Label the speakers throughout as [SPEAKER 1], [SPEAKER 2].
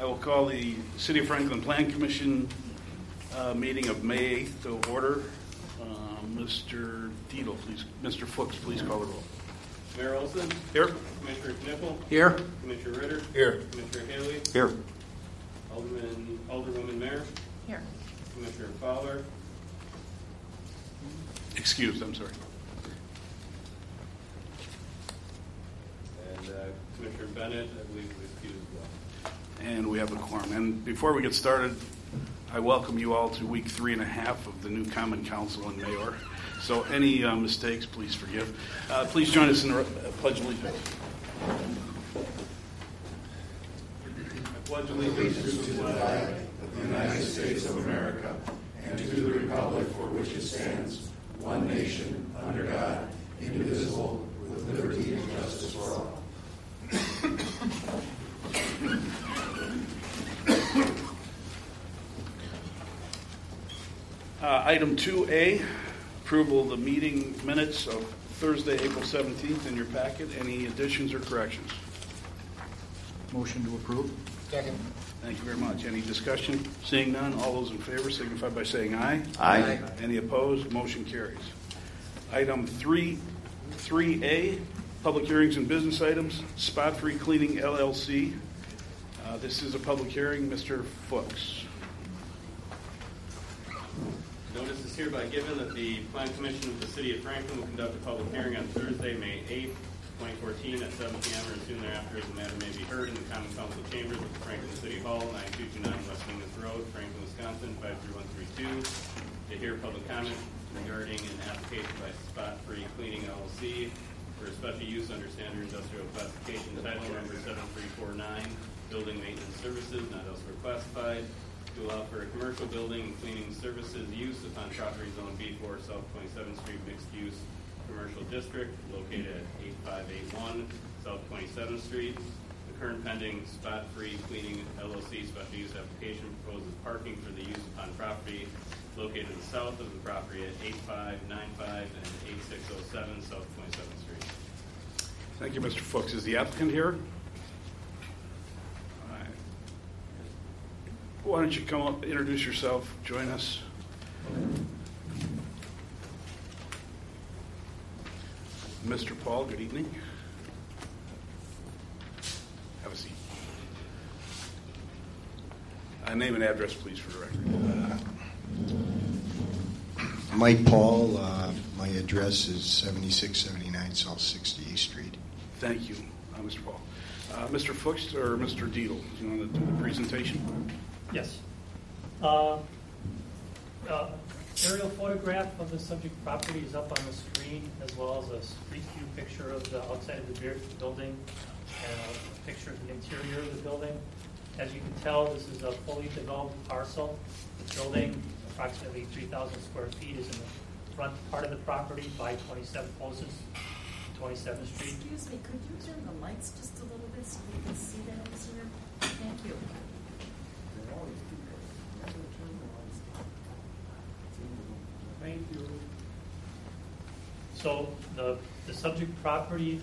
[SPEAKER 1] will call the City of Franklin Plan Commission meeting of May 8th to order. Mr. Dietl, please. Mr. Fuchs, please call the roll.
[SPEAKER 2] Mayor Olson.
[SPEAKER 1] Here.
[SPEAKER 2] Commissioner Kniffel.
[SPEAKER 1] Here.
[SPEAKER 2] Commissioner Ritter.
[SPEAKER 1] Here.
[SPEAKER 2] Commissioner Haley.
[SPEAKER 1] Here.
[SPEAKER 2] Alderwoman Mayer.
[SPEAKER 3] Here.
[SPEAKER 2] Commissioner Fowler.
[SPEAKER 1] Excused, I'm sorry.
[SPEAKER 2] And Commissioner Bennett, I believe, was excused as well.
[SPEAKER 1] And we have a quorum. And before we get started, I welcome you all to week 3.5 of the new Common Council in Mayor. So any mistakes, please forgive. Please join us in the Pledge of Allegiance.
[SPEAKER 2] I pledge allegiance
[SPEAKER 4] to the flag of the United States of America and to the republic for which it stands, one nation, under God, indivisible, with liberty and justice for all.
[SPEAKER 1] Item 2A, approval of the meeting minutes of Thursday, April 17th in your packet. Any additions or corrections?
[SPEAKER 5] Motion to approve.
[SPEAKER 3] Second.
[SPEAKER 1] Thank you very much. Any discussion? Seeing none, all those in favor signify by saying aye.
[SPEAKER 5] Aye.
[SPEAKER 1] Any opposed? Motion carries. Item 3A, public hearings and business items. Spot Free Cleaning LLC. This is a public hearing. Mr. Fuchs.
[SPEAKER 2] Notice is hereby given that the Plan Commission of the City of Franklin will conduct a public hearing on Thursday, May 8th, 2014 at 7 p.m. or soon thereafter as the matter may be heard in the Common Council Chambers of the Franklin City Hall, 9229 West Mingus Road, Franklin, Wisconsin, 53132, to hear public comment regarding an application by Spot Free Cleaning LLC for a special use under Standard Industrial Classification Title Number 7349, Building Maintenance Services, not elsewhere classified, to allow for a commercial building and cleaning services use upon property zone B4 South 27th Street Mixed Use Commercial District located at 8581 South 27th Street. The current pending Spot Free Cleaning LLC special use application proposes parking for the use upon property located south of the property at 8595 and 8607 South 27th Street.
[SPEAKER 1] Thank you, Mr. Fuchs. Is the applicant here? Why don't you come up, introduce yourself, join us. Mr. Paul, good evening. Have a seat. Name and address, please, for the record.
[SPEAKER 6] Mike Paul, my address is 7679 South 68th Street.
[SPEAKER 1] Thank you, Mr. Paul. Mr. Fuchs or Mr. Dietl, do you want to do the presentation?
[SPEAKER 7] Yes. Aerial photograph of the subject property is up on the screen, as well as a street view picture of the outside of the building and a picture of the interior of the building. As you can tell, this is a fully developed parcel. The building, approximately 3,000 square feet, is in the front part of the property by 27 closest, 27th Street.
[SPEAKER 3] Excuse me, could you turn the lights just a little bit so we can see that over here? Thank you.
[SPEAKER 7] Thank you. So the subject property,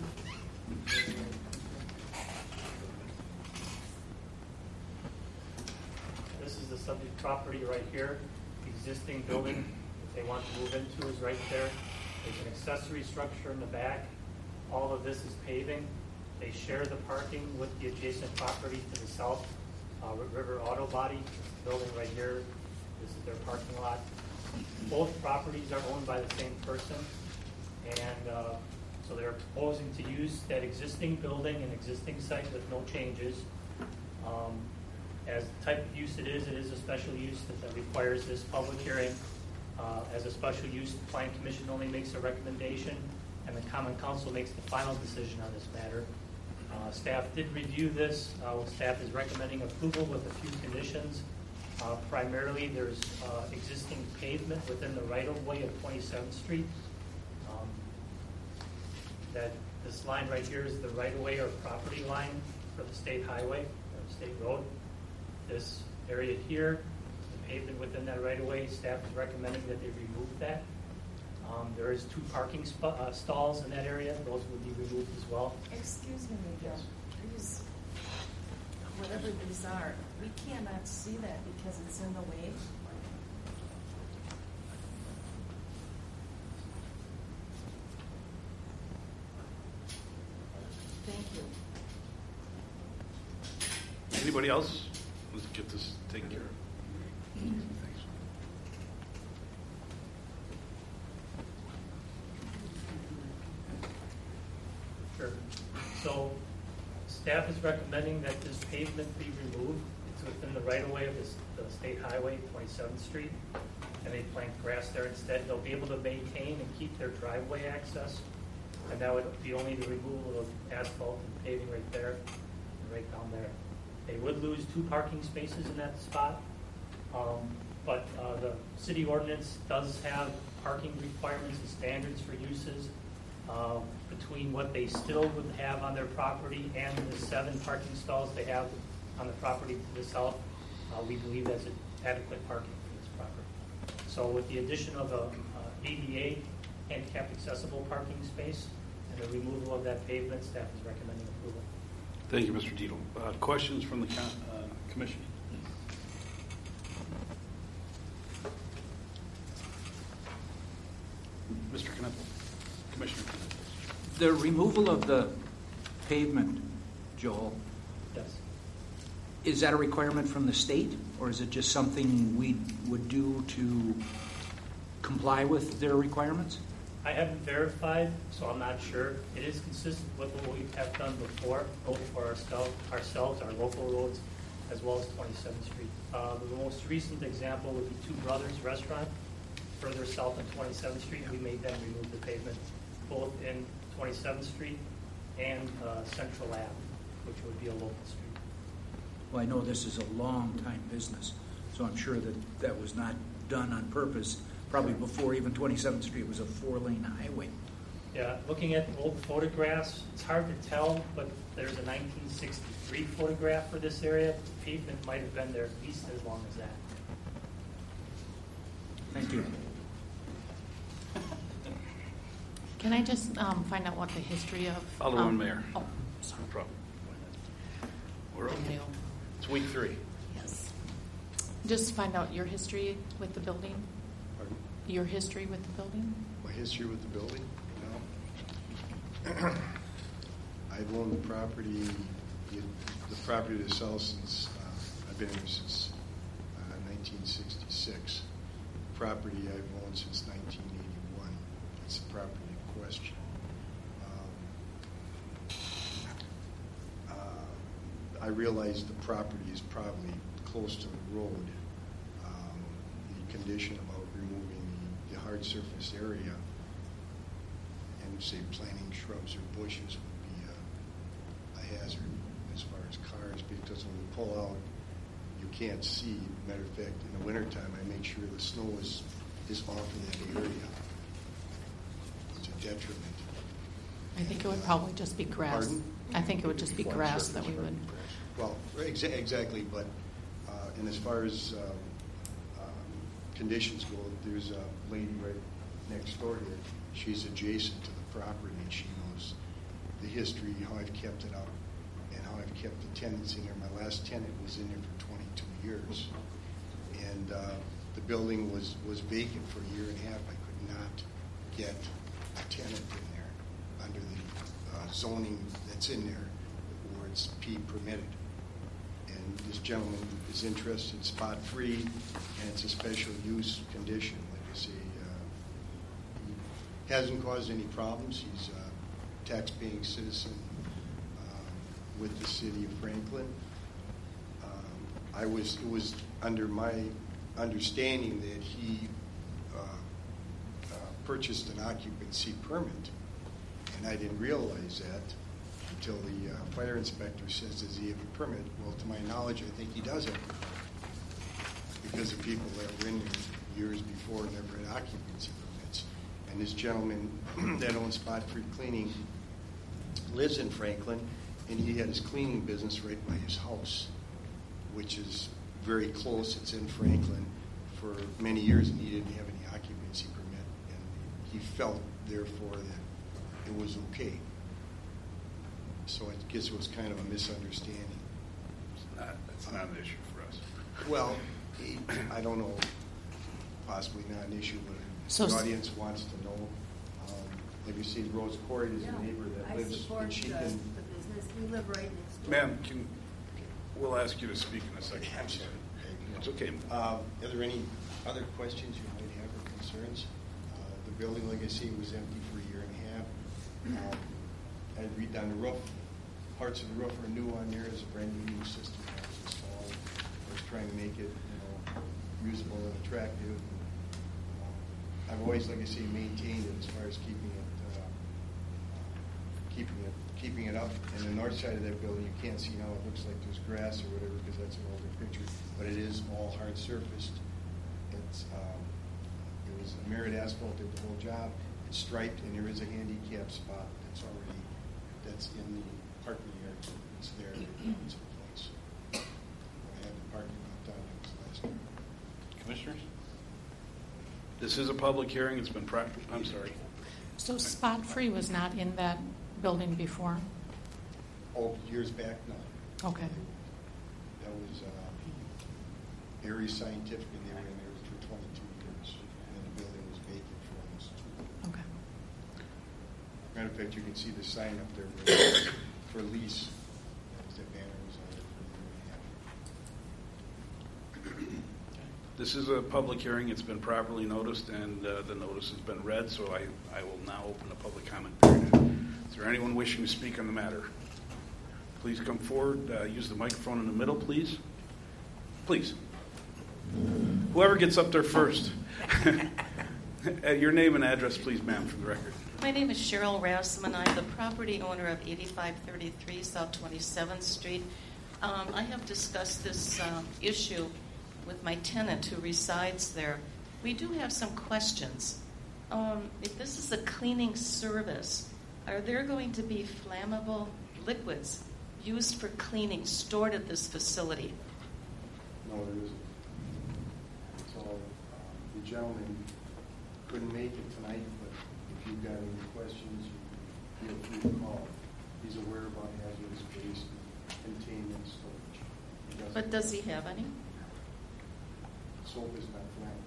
[SPEAKER 7] this is the subject property right here. The existing building that they want to move into is right there. There's an accessory structure in the back. All of this is paving. They share the parking with the adjacent property to the south, River Auto Body. This building right here, this is their parking lot. Both properties are owned by the same person, and so they're proposing to use that existing building and existing site with no changes. As the type of use it is a special use that requires this public hearing. As a special use, the Plan Commission only makes a recommendation, and the Common Council makes the final decision on this matter. Staff did review this. Staff is recommending approval with a few conditions. Primarily, there's existing pavement within the right-of-way of 27th Street. That this line right here is the right-of-way or property line for the state highway or state road. This area here, the pavement within that right-of-way, staff is recommending that they remove that. There is 2 parking stalls in that area. Those would be removed as well.
[SPEAKER 3] Excuse me, Miguel. Please. whatever these are, we cannot see that because it's in the way. Thank you.
[SPEAKER 1] Anybody else? Let's get this taken care of. Thanks.
[SPEAKER 7] Sure. So staff is recommending that this pavement be removed. It's within the right-of-way of the state highway, 27th Street, and they plant grass there instead. They'll be able to maintain and keep their driveway access, and that would be only the removal of asphalt and paving right there and right down there. They would lose 2 parking spaces in that spot, but the city ordinance does have parking requirements and standards for uses between what they still would have on their property and the 7 parking stalls they have on the property to the south. We believe that's adequate parking for this property. So with the addition of a ADA, handicap accessible parking space, and the removal of that pavement, staff is recommending approval.
[SPEAKER 1] Thank you, Mr. Dietel. Questions from the commission? Mr. Knuppel, Commissioner Knuppel.
[SPEAKER 5] The removal of the pavement, Joel,
[SPEAKER 7] Yes.
[SPEAKER 5] is that a requirement from the state, or is it just something we would do to comply with their requirements?
[SPEAKER 7] I haven't verified, so I'm not sure. It is consistent with what we have done before, both for ourselves, our local roads, as well as 27th Street. The most recent example would be Two Brothers Restaurant, further south on 27th Street. We made them remove the pavement, both in 27th Street and Central Ave, which would be a local street.
[SPEAKER 5] Well, I know this is a long-time business, so I'm sure that that was not done on purpose. Probably before even 27th Street was a 4-lane highway.
[SPEAKER 7] Yeah, looking at old photographs, it's hard to tell, but there's a 1963 photograph for this area. The pavement might have been there at least as long as that.
[SPEAKER 5] Thank you.
[SPEAKER 8] Can I just find out what the history of...
[SPEAKER 1] Alderman Mayor.
[SPEAKER 8] Oh, sorry.
[SPEAKER 1] No problem. We're okay. It's week 3.
[SPEAKER 8] Yes. Just find out your history with the building.
[SPEAKER 6] Pardon?
[SPEAKER 8] Your history with the building.
[SPEAKER 6] My history with the building? Well, I've owned the property to sell since, I've been here since 1966. Property I've owned since 1981. That's the property in question. I realize the property is probably close to the road. The condition about removing the hard surface area and, say, planting shrubs or bushes would be a hazard as far as cars, because when we pull out, you can't see. Matter of fact, in the wintertime, I make sure the snow is off of that area. It's a detriment.
[SPEAKER 8] I think it would probably just be grass.
[SPEAKER 6] Pardon?
[SPEAKER 8] I think it would just be
[SPEAKER 6] Flat
[SPEAKER 8] grass
[SPEAKER 6] surface,
[SPEAKER 8] that we
[SPEAKER 6] right?
[SPEAKER 8] would...
[SPEAKER 6] Well, exactly, but and as far as conditions go, there's a lady right next door here. She's adjacent to the property, and she knows the history, how I've kept it up, and how I've kept the tenants in there. My last tenant was in there for 22 years, and the building was vacant for a year and a half. I could not get a tenant in there under the zoning that's in there, where it's P permitted. And this gentleman is interested in spot free, and it's a special use condition. Like I say, he hasn't caused any problems. He's a tax-paying citizen with the city of Franklin. It was under my understanding that he purchased an occupancy permit, and I didn't realize that until the fire inspector says, does he have a permit? Well, to my knowledge, I think he does have a permit, because the people that were in there years before never had occupancy permits. And this gentleman that owns Spot Free Cleaning lives in Franklin, and he had his cleaning business right by his house, which is very close. It's in Franklin for many years, and he didn't have any occupancy permit. And he felt, therefore, that it was okay. So I guess it was kind of a misunderstanding.
[SPEAKER 1] not an issue for us.
[SPEAKER 6] Well, I don't know, possibly not an issue, but
[SPEAKER 8] So-
[SPEAKER 6] the audience wants to know. Like you see, Rose Corey is a neighbor that lives,
[SPEAKER 3] I support
[SPEAKER 6] and she
[SPEAKER 3] the
[SPEAKER 6] can.
[SPEAKER 3] business. We live right next door.
[SPEAKER 1] Ma'am, we'll ask you to speak in a second.
[SPEAKER 6] I'm sorry.
[SPEAKER 1] It's okay.
[SPEAKER 6] Are there any other questions you might have or concerns? The building, like I say, was empty for a year and a half. I read down the roof. Parts of the roof are new on there. There's a brand new system that was installed. I was trying to make it, usable and attractive. I've always, like I say, maintained it as far as keeping it up. And the north side of that building, you can't see now. It looks like there's grass or whatever because that's an older picture. But it is all hard surfaced. It was a Merit Asphalt did the whole job. It's striped, and there is a handicap spot that's in the parking area. It's there. It's in place. I had the parking lot done. It was last year.
[SPEAKER 1] Commissioners? This is a public hearing. It's been I'm sorry.
[SPEAKER 8] So Spot Free was not in that building before?
[SPEAKER 6] Oh, years back, no.
[SPEAKER 8] Okay.
[SPEAKER 6] That was Aries Scientific, and they were in there for 22 years. And then the building was vacant for almost 2 years.
[SPEAKER 8] Okay.
[SPEAKER 6] Matter of fact, you can see the sign up there for lease. That banner was on there for a year and a half.
[SPEAKER 1] This is a public hearing. It's been properly noticed, and the notice has been read, so I will now open the public comment period. Is there anyone wishing to speak on the matter? Please come forward. Use the microphone in the middle, please. Please. Whoever gets up there first. Your name and address, please, ma'am, for the record.
[SPEAKER 9] My name is Cheryl Rasselman. I'm the property owner of 8533 South 27th Street. I have discussed this issue with my tenant who resides there. We do have some questions. If this is a cleaning service, are there going to be flammable liquids used for cleaning stored at this facility?
[SPEAKER 6] No, there isn't. So the gentleman couldn't make it tonight, but if you've got any questions, you feel free to call. He's aware about hazardous waste, containment, storage.
[SPEAKER 9] But does he have any?
[SPEAKER 6] Soap is not flammable.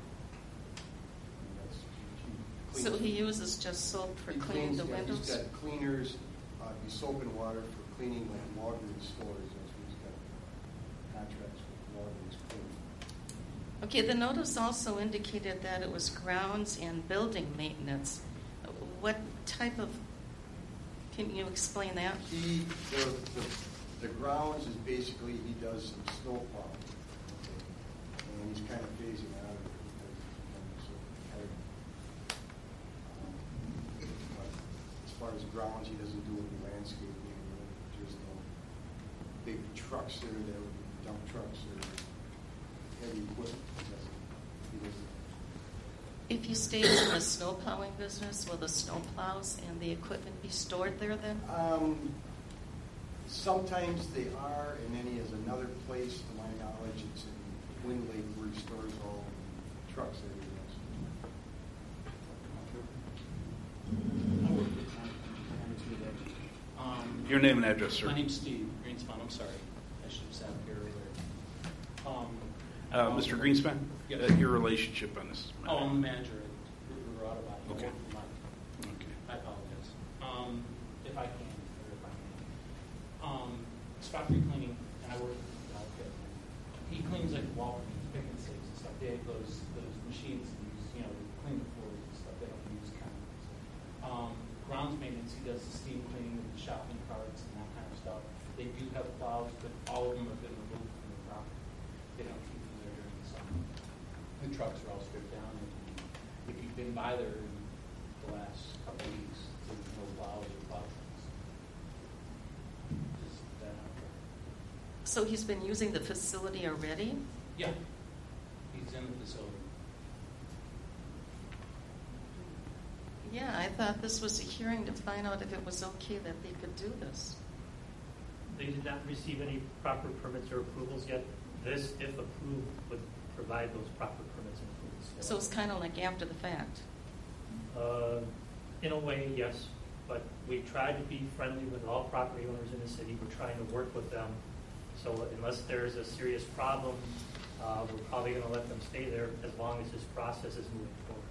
[SPEAKER 9] So he uses just soap for cleaning the windows?
[SPEAKER 6] He's got cleaners, soap and water for cleaning like Walgreens stores. That's what he's got contracts with Walgreens cleaning.
[SPEAKER 9] Okay, the notice also indicated that it was grounds and building maintenance. What type of, can you explain that?
[SPEAKER 6] The grounds is basically he does some snow plowing. And he's kind of phasing out of it because it's so hard. But as far as grounds, he doesn't do any landscaping. There's no big trucks there that would be dump trucks or heavy equipment. He doesn't.
[SPEAKER 9] If he stays in the snow plowing business, will the snow plows and the equipment be stored there then?
[SPEAKER 6] Sometimes they are, and then he has another place, to my knowledge, it's in Wind Lake where he stores all the trucks that he has.
[SPEAKER 1] Your name and address, sir.
[SPEAKER 10] My name's Steve Greenspan. I'm sorry. I should have sat up here earlier.
[SPEAKER 1] Mr. Greenspan?
[SPEAKER 10] Yes.
[SPEAKER 1] Your relationship on this matter.
[SPEAKER 10] I'm the manager at River Auto Body. I
[SPEAKER 1] Okay.
[SPEAKER 10] work for Mike.
[SPEAKER 1] Okay.
[SPEAKER 10] I apologize. If I can, Spot Free Cleaning, and I work with Outfit. He cleans like Walgreens, pick and sticks and stuff. They have those machines that use, clean the floors and stuff. They don't use chemicals. Grounds maintenance, he does the steam cleaning with the shopping carts and that kind of stuff. They do have plows, but all of them have been removed from the property. They don't keep them there during the summer. The trucks are all stripped down. And if you've been by there in the last couple of weeks, there's no plows or plow trucks. Just that out there.
[SPEAKER 9] So he's been using the facility already?
[SPEAKER 10] Yeah, he's in the facility.
[SPEAKER 9] Yeah, I thought this was a hearing to find out if it was okay that they could do this.
[SPEAKER 7] They did not receive any proper permits or approvals yet. This, if approved, would provide those proper permits and approvals.
[SPEAKER 9] So it's kind of like after the fact.
[SPEAKER 7] In a way, yes, but we try to be friendly with all property owners in the city. We're trying to work with them So unless there's a serious problem, we're probably going to let them stay there as long as this process is moving forward.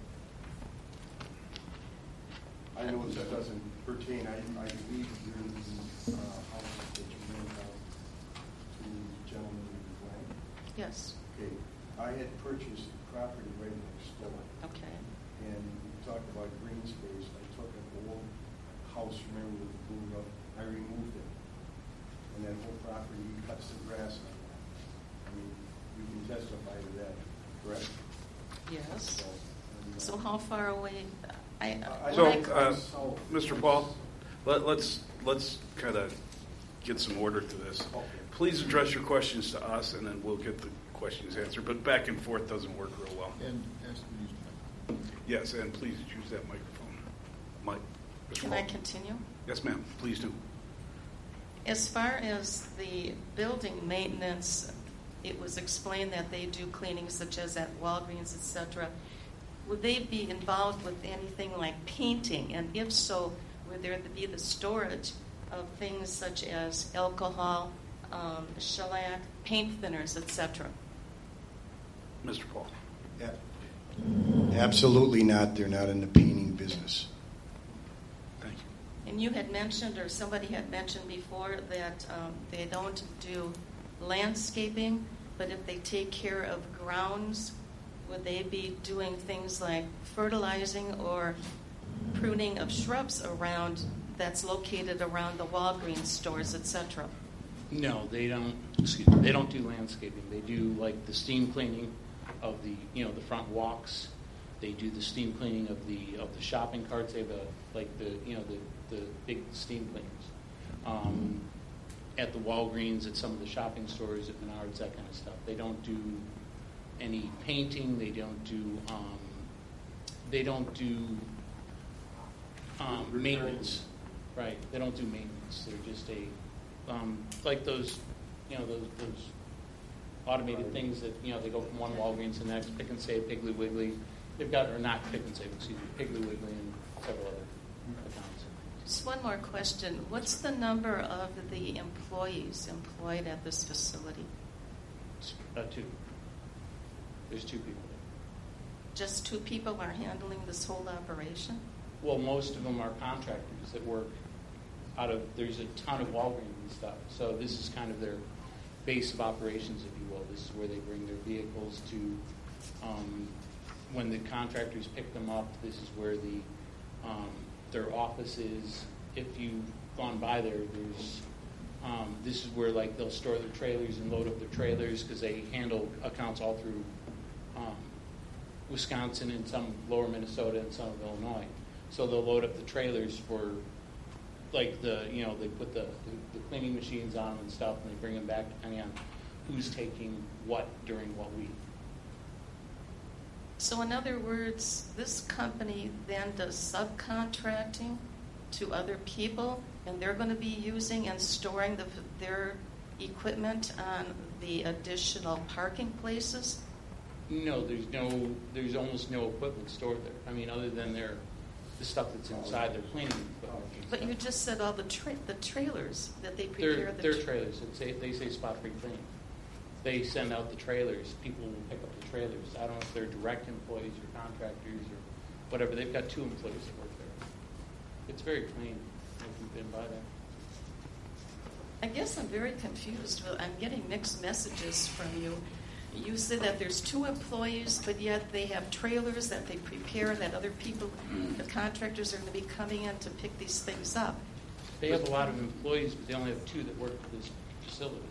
[SPEAKER 6] I know this doesn't pertain, I believe you're the house that you rent out to the gentleman in Glen.
[SPEAKER 9] Yes.
[SPEAKER 6] Okay, I had purchased property right next door,
[SPEAKER 9] Okay.
[SPEAKER 6] and we talked about green space. I took an old house, remember, with the blue roof, I removed it. And that whole property, he cuts the grass on that. I mean, you can testify to that, correct?
[SPEAKER 9] Yes.
[SPEAKER 6] and,
[SPEAKER 9] So how far away?
[SPEAKER 1] So, Mr. Paul, let's kind of get some order to this.
[SPEAKER 6] Okay.
[SPEAKER 1] Please address your questions to us, and then we'll get the questions answered. But back and forth doesn't work real well.
[SPEAKER 4] And has to be used.
[SPEAKER 1] Yes, and please use that microphone. Mike. Mr.
[SPEAKER 9] Can
[SPEAKER 1] Paul.
[SPEAKER 9] I continue?
[SPEAKER 1] Yes, ma'am. Please do.
[SPEAKER 9] As far as the building maintenance, it was explained that they do cleaning such as at Walgreens, etc. Would they be involved with anything like painting? And if so, would there be the storage of things such as alcohol, shellac, paint thinners, etc.?
[SPEAKER 1] Mr. Paul.
[SPEAKER 6] Yeah. Absolutely not. They're not in the painting business.
[SPEAKER 1] Thank you.
[SPEAKER 9] And you had mentioned, or somebody had mentioned before, that they don't do landscaping, but if they take care of grounds, would they be doing things like fertilizing or pruning of shrubs around that's located around the Walgreens stores, etc.?
[SPEAKER 10] No, they don't. Excuse me. They don't do landscaping. They do like the steam cleaning of the the front walks. They do the steam cleaning of the shopping carts. They have the big steam cleaners. At the Walgreens, at some of the shopping stores, at Menards, that kind of stuff. They don't do any painting. They don't do maintenance. Right. They don't do maintenance. They're just like those automated things that they go from one Walgreens to the next. Pick and Save, Piggly Wiggly. They've got, or not Pick and Save, excuse me, Piggly Wiggly and several other accounts.
[SPEAKER 9] Just one more question. What's the number of the employees employed at this facility?
[SPEAKER 10] Two. There's two people there.
[SPEAKER 9] Just 2 people are handling this whole operation?
[SPEAKER 10] Well, most of them are contractors that work there's a ton of Walgreens and stuff. So this is kind of their base of operations, if you will. This is where they bring their vehicles to. When the contractors pick them up, this is where their office is. If you've gone by there, this is where they'll store their trailers and load up their trailers because they handle accounts all through Wisconsin and some lower Minnesota and some of Illinois. So they'll load up the trailers for they put the cleaning machines on and stuff, and they bring them back depending on who's taking what during what week.
[SPEAKER 9] So in other words, this company then does subcontracting to other people, and they're going to be using and storing their equipment on the additional parking places?
[SPEAKER 10] No, there's almost no equipment stored there. I mean, other than the stuff that's inside their cleaning equipment.
[SPEAKER 9] But you just said all the trailers that they prepare.
[SPEAKER 10] They're trailers. They say spot-free cleaning. They send out the trailers. People will pick up the trailers. I don't know if they're direct employees or contractors or whatever. They've got 2 employees that work there. It's very clean if you've been by there.
[SPEAKER 9] I guess I'm very confused. I'm getting mixed messages from you. You said that there's 2 employees, but yet they have trailers that they prepare, that other people, the contractors, are going to be coming in to pick these things up.
[SPEAKER 10] They have a lot of employees, but they only have 2 that work for this facility.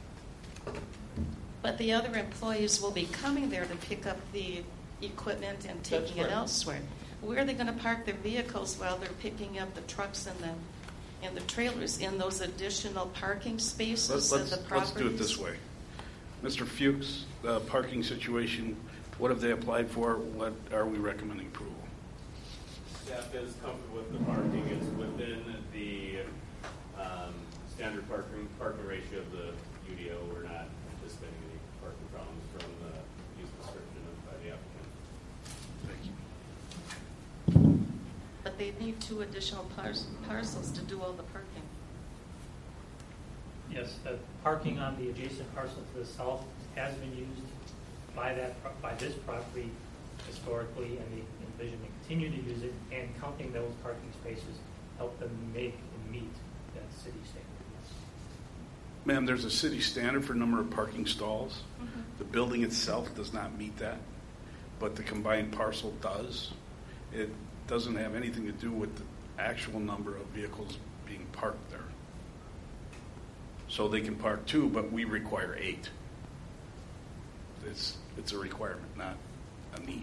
[SPEAKER 9] But the other employees will be coming there to pick up the equipment and taking it elsewhere. Where are they going to park their vehicles while they're picking up the trucks and the trailers in those additional parking spaces of the properties?
[SPEAKER 1] Let's do it this way. Mr. Fuchs, the parking situation, what have they applied for? What are we recommending approval?
[SPEAKER 2] Staff is comfortable with the parking. It's within the standard parking ratio of the UDO. We're not anticipating any parking problems from the use description by the applicant.
[SPEAKER 1] Thank you.
[SPEAKER 9] But they need 2 additional parcels to do all the parking.
[SPEAKER 7] Yes, the parking on the adjacent parcel to the south has been used by this property historically, and they envision to continue to use it, and counting those parking spaces help them make and meet that city standard.
[SPEAKER 1] Ma'am, there's a city standard for number of parking stalls.
[SPEAKER 9] Mm-hmm.
[SPEAKER 1] The building itself does not meet that, but the combined parcel does. It doesn't have anything to do with the actual number of vehicles being parked there. So they can park 2, but we require 8. It's a requirement, not a need.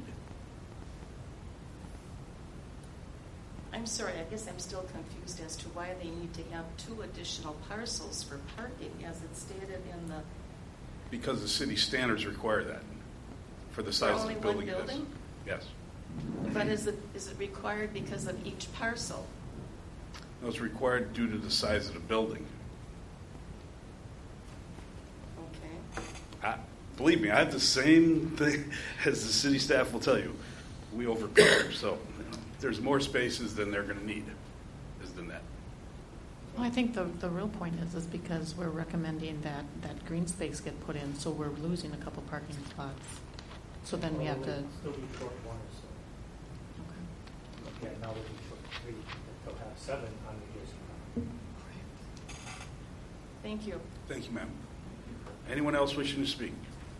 [SPEAKER 9] I'm sorry, I guess I'm still confused as to why they need to have 2 additional parcels for parking, as it's stated in the...
[SPEAKER 1] Because the city standards require that for the size of the building.
[SPEAKER 9] Only one building?
[SPEAKER 1] Yes.
[SPEAKER 9] But is it required because of each parcel?
[SPEAKER 1] No, it's required due to the size of the building.
[SPEAKER 9] Okay.
[SPEAKER 1] Believe me, I have the same thing as the city staff will tell you. We overcover, so there's more spaces than they're going to need, than that.
[SPEAKER 8] Well, I think the real point is because we're recommending that green space get put in, so we're losing a couple parking spots. So then we have to...
[SPEAKER 7] Still be short 1 or so.
[SPEAKER 8] Okay.
[SPEAKER 7] Yeah, now we'll be short 3. They'll have 7 on the adjacent property.
[SPEAKER 9] Thank you.
[SPEAKER 1] Thank you, ma'am. Anyone else wishing to speak?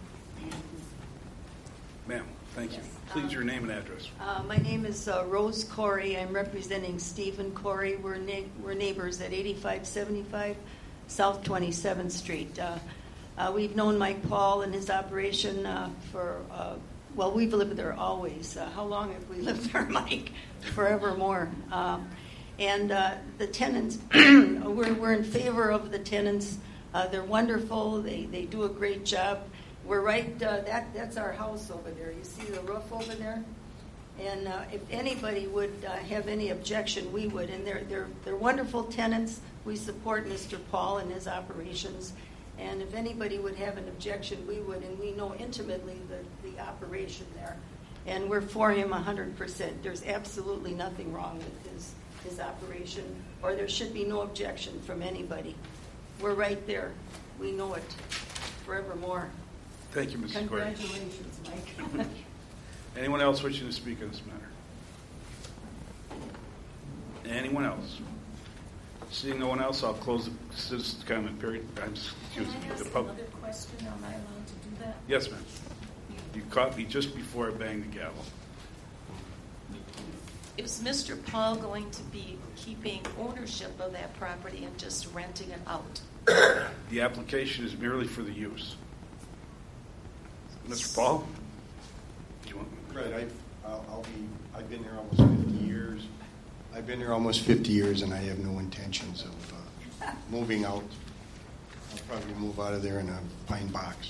[SPEAKER 1] Ma'am, thank you. Please, your name and address.
[SPEAKER 11] My name is Rose Corey. I'm representing Stephen Corey. We're neighbors at 8575 South 27th Street. We've known Mike Paul and his operation well, we've lived there always. How long have we lived there, Mike? Forevermore. And the tenants, we're in favor of the tenants. They're wonderful. They do a great job. We're right, that's our house over there. You see the roof over there? And if anybody would have any objection, we would. And they're wonderful tenants. We support Mr. Paul and his operations. And if anybody would have an objection, we would. And we know intimately the operation there. And we're for him 100%. There's absolutely nothing wrong with his operation, or there should be no objection from anybody. We're right there. We know it forevermore.
[SPEAKER 1] Thank you, Mrs. Corey.
[SPEAKER 11] Congratulations, Mike.
[SPEAKER 1] Anyone else wishing to speak on this matter? Anyone else? Seeing no one else, I'll close the citizen's comment period.
[SPEAKER 3] Can I ask another question? Am I allowed to do that?
[SPEAKER 1] Yes, ma'am. You caught me just before I banged the gavel.
[SPEAKER 9] Is Mr. Paul going to be keeping ownership of that property and just renting it out?
[SPEAKER 1] The application is merely for the use. Mr. Paul? Do you want?
[SPEAKER 6] Right, I've been here almost 50 years. I've been here almost 50 years, and I have no intentions of moving out. I'll probably move out of there in a pine box.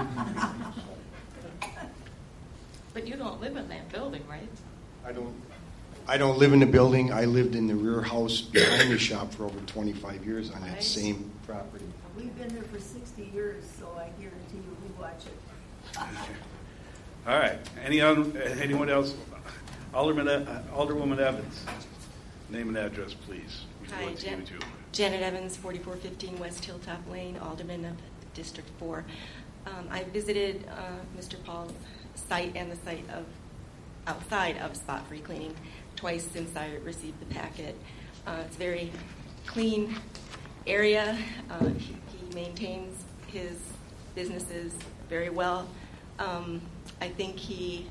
[SPEAKER 9] But you don't live in that building, right?
[SPEAKER 6] I don't live in the building. I lived in the rear house behind the shop for over 25 years on that same property.
[SPEAKER 11] We've been there for 60 years, so I guarantee you we watch it.
[SPEAKER 1] All right. Anyone else? Alderwoman Evans. Name and address, please.
[SPEAKER 12] Hi, Janet Evans, 4415 West Hilltop Lane, Alderman of District 4. I visited Mr. Paul's site and the site outside of Spot Free Cleaning twice since I received the packet. It's a very clean area. He maintains his businesses very well. I think he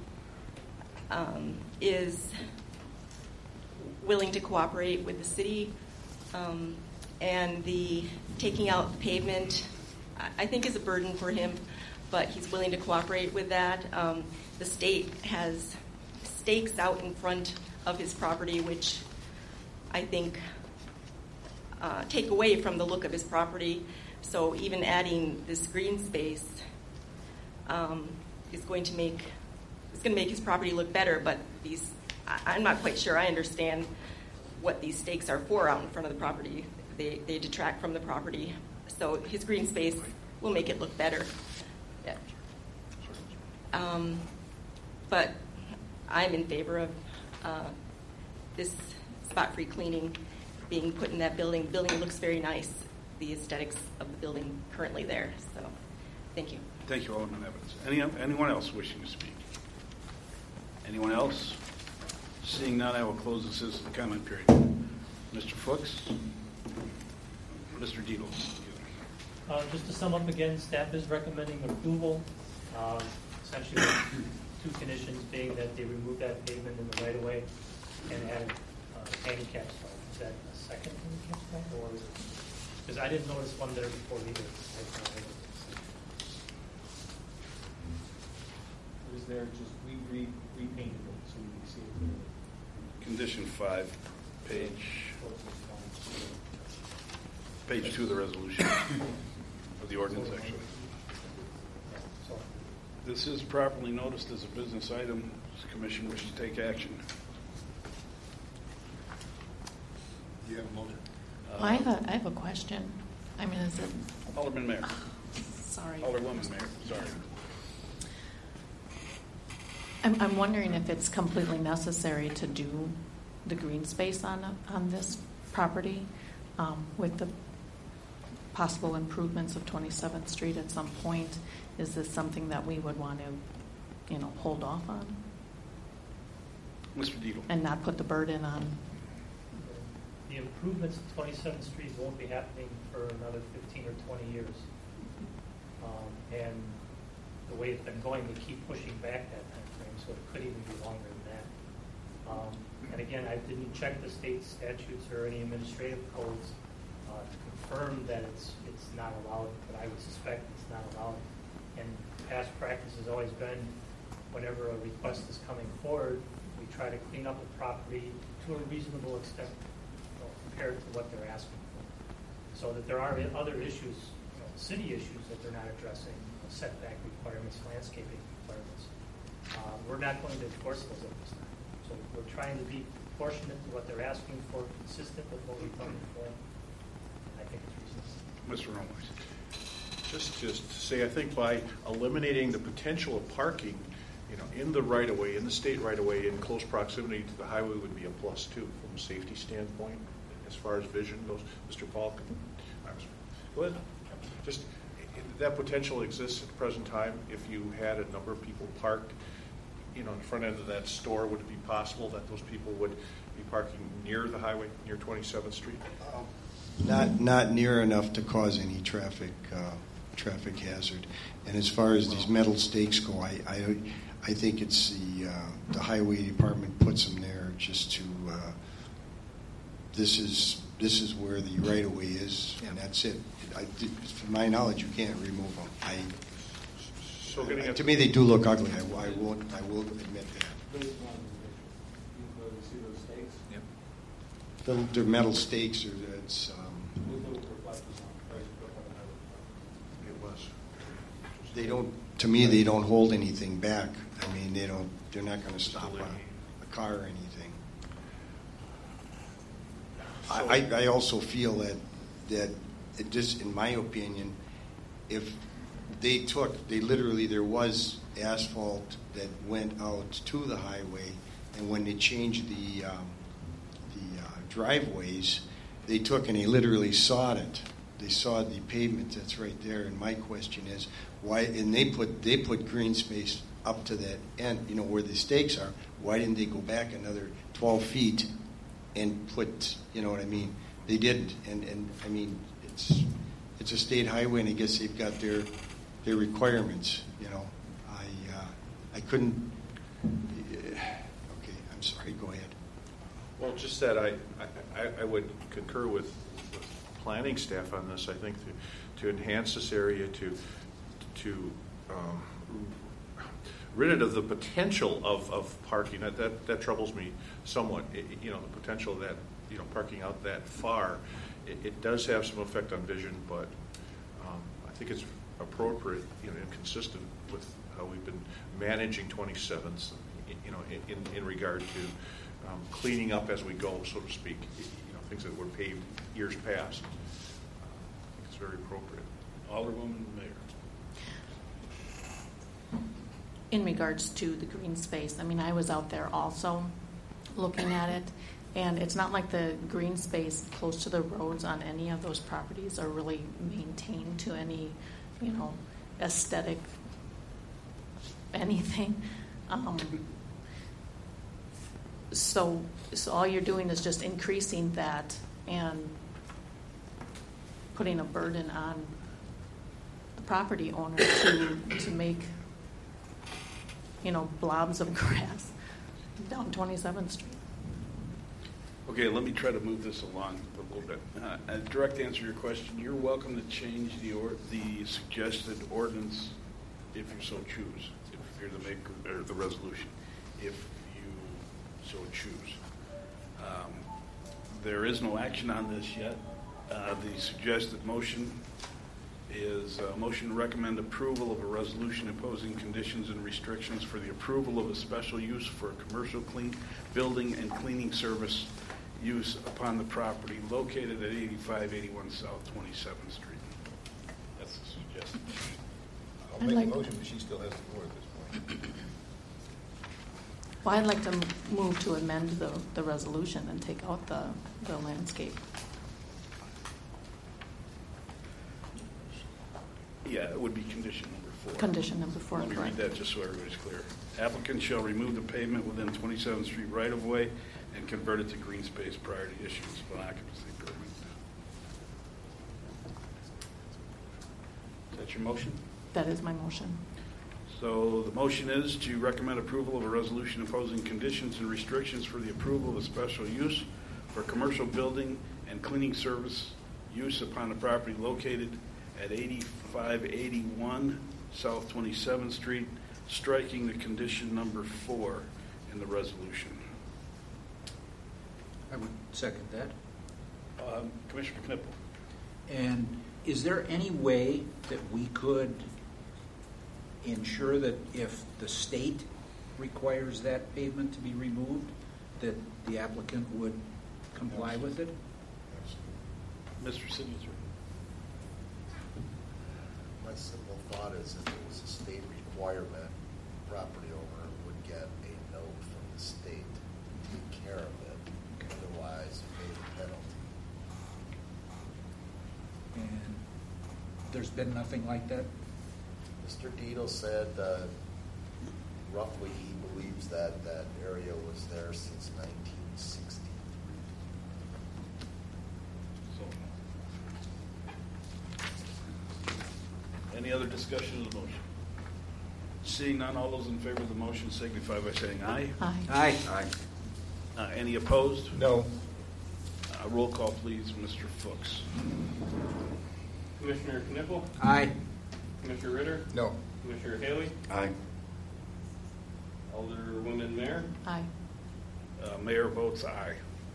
[SPEAKER 12] is willing to cooperate with the city, and the taking out the pavement, I think, is a burden for him, but he's willing to cooperate with that. The state has stakes out in front of his property, which I think take away from the look of his property. So even adding this green space is going to make his property look better. But I'm not quite sure I understand what these stakes are for out in front of the property. They detract from the property. So his green space will make it look better. Yeah. But I'm in favor of this spot-free cleaning being put in that building. The building looks very nice. the aesthetics of the building currently there. So, thank you.
[SPEAKER 1] Thank you, Alderman Evans. Anyone else wishing to speak? Anyone else? Seeing none, I will close the citizen comment period. Mr. Fuchs? Mr. Dietl?
[SPEAKER 7] Just to sum up again, staff is recommending approval. Essentially, two conditions being that they remove that pavement in the right-of-way and add handicap spot. Is that a second handicap spot? Or because I didn't notice one there before either.
[SPEAKER 10] It was there, just we repainted it so we can see it clearly.
[SPEAKER 1] Condition 5, page 2 of the resolution, of the ordinance, actually. This is properly noticed as a business item. The commission wishes to take action.
[SPEAKER 6] Do you have a motion?
[SPEAKER 8] I have a question. I mean, is it...
[SPEAKER 1] Alderman Mayor.
[SPEAKER 8] Sorry.
[SPEAKER 1] Alderwoman Mayor, sorry.
[SPEAKER 8] I'm wondering if it's completely necessary to do the green space on this property with the possible improvements of 27th Street at some point. Is this something that we would want to, hold off on?
[SPEAKER 1] Mr. Dietl.
[SPEAKER 8] And not put the burden on?
[SPEAKER 7] The improvements to 27th Street won't be happening for another 15 or 20 years. And the way it's been going, we keep pushing back that time frame, so it could even be longer than that. And again, I didn't check the state statutes or any administrative codes to confirm that it's not allowed, but I would suspect it's not allowed. And past practice has always been, whenever a request is coming forward, we try to clean up the property to a reasonable extent compared to what they're asking for. So that there are other issues, city issues that they're not addressing, setback requirements, landscaping requirements. We're not going to enforce those at this time. So we're trying to be proportionate to what they're asking for, consistent with what we've done before. I think it's reasonable.
[SPEAKER 1] Mr. Romweiss.
[SPEAKER 13] Just to say, I think by eliminating the potential of parking, in the right-of-way, in the state right-of-way, in close proximity to the highway would be a plus too, from a safety standpoint, as far as vision goes. Mr. Paul, go ahead. Just that potential exists at the present time. If you had a number of people parked, in the front end of that store, would it be possible that those people would be parking near the highway, near 27th Street?
[SPEAKER 6] Not near enough to cause any traffic hazard. And as far as these metal stakes go, I think it's the highway department puts them there just to. This is where the right of way is, and that's it. From my knowledge, you can't remove them. To me, they do look ugly. I will admit that. They're metal stakes, or it's.
[SPEAKER 13] It was.
[SPEAKER 6] They don't. To me, they don't hold anything back. I mean, they don't. They're not going to stop a car or anything. I also feel that it just, in my opinion, if they literally, there was asphalt that went out to the highway, and when they changed the driveways, they took and they literally sawed it. They sawed the pavement that's right there. And my question is, why? And they put green space up to that end, where the stakes are. Why didn't they go back another 12 feet and put, what I mean? They didn't. And I mean, it's a state highway, and I guess they've got their requirements. I couldn't. Okay, I'm sorry. Go ahead.
[SPEAKER 13] Well, just that I would concur with planning staff on this. I think to enhance this area, to rid it of the potential of parking, that troubles me somewhat. The potential that parking out that far, it does have some effect on vision, but I think it's appropriate, and consistent with how we've been managing 27th, in regard to cleaning up as we go, so to speak. Things that were paved years past. I think it's very appropriate.
[SPEAKER 1] Alderwoman Mayor.
[SPEAKER 8] In regards to the green space, I mean, I was out there also looking at it, And it's not like the green space close to the roads on any of those properties are really maintained to any, aesthetic anything. So all you're doing is just increasing that and putting a burden on the property owner to make, blobs of grass down 27th Street.
[SPEAKER 1] Okay, let me try to move this along a little bit. A direct answer to your question, you're welcome to change the suggested ordinance if you so choose, if you're the maker, or the resolution, if you so choose. There is no action on this yet. The suggested motion is a motion to recommend approval of a resolution imposing conditions and restrictions for the approval of a special use for a commercial building and cleaning service use upon the property located at 8581 South 27th Street. That's the suggestion.
[SPEAKER 14] I'll make a motion, but she still has the floor at this point.
[SPEAKER 8] Well, I'd like to move to amend the resolution and take out the landscape.
[SPEAKER 1] Yeah, it would be condition number 4.
[SPEAKER 8] Condition number 4,
[SPEAKER 1] Let me
[SPEAKER 8] correct.
[SPEAKER 1] read that just so everybody's clear. Applicant shall remove the pavement within 27th Street right-of-way and convert it to green space prior to issuance of an occupancy permit. Is that your motion?
[SPEAKER 8] That is my motion.
[SPEAKER 1] So the motion is to recommend approval of a resolution imposing conditions and restrictions for the approval of a special use for commercial building and cleaning service use upon the property located at 8581 South 27th Street, striking the condition number 4 in the resolution.
[SPEAKER 5] I would second that.
[SPEAKER 1] Commissioner Knippel.
[SPEAKER 5] And is there any way that we could ensure that if the state requires that pavement to be removed, that the applicant would comply with it?
[SPEAKER 1] Mr. Signature.
[SPEAKER 14] My simple thought is if it was a state requirement, property owner would get a note from the state to take care of it, otherwise pay the penalty.
[SPEAKER 5] And there's been nothing like that?
[SPEAKER 14] Mr. Deedle said roughly he believes that that area was there since 1963.
[SPEAKER 1] Any other discussion of the motion? Seeing none, all those in favor of the motion signify by saying aye.
[SPEAKER 8] Aye.
[SPEAKER 5] Aye.
[SPEAKER 1] Any opposed?
[SPEAKER 14] No.
[SPEAKER 1] Roll call, please, Mr. Fuchs.
[SPEAKER 2] Commissioner Knippel,
[SPEAKER 5] Aye.
[SPEAKER 2] Commissioner Ritter,
[SPEAKER 14] No.
[SPEAKER 2] Commissioner Haley,
[SPEAKER 14] Aye.
[SPEAKER 2] Alderwoman Mayor,
[SPEAKER 8] Aye.
[SPEAKER 1] Mayor votes aye.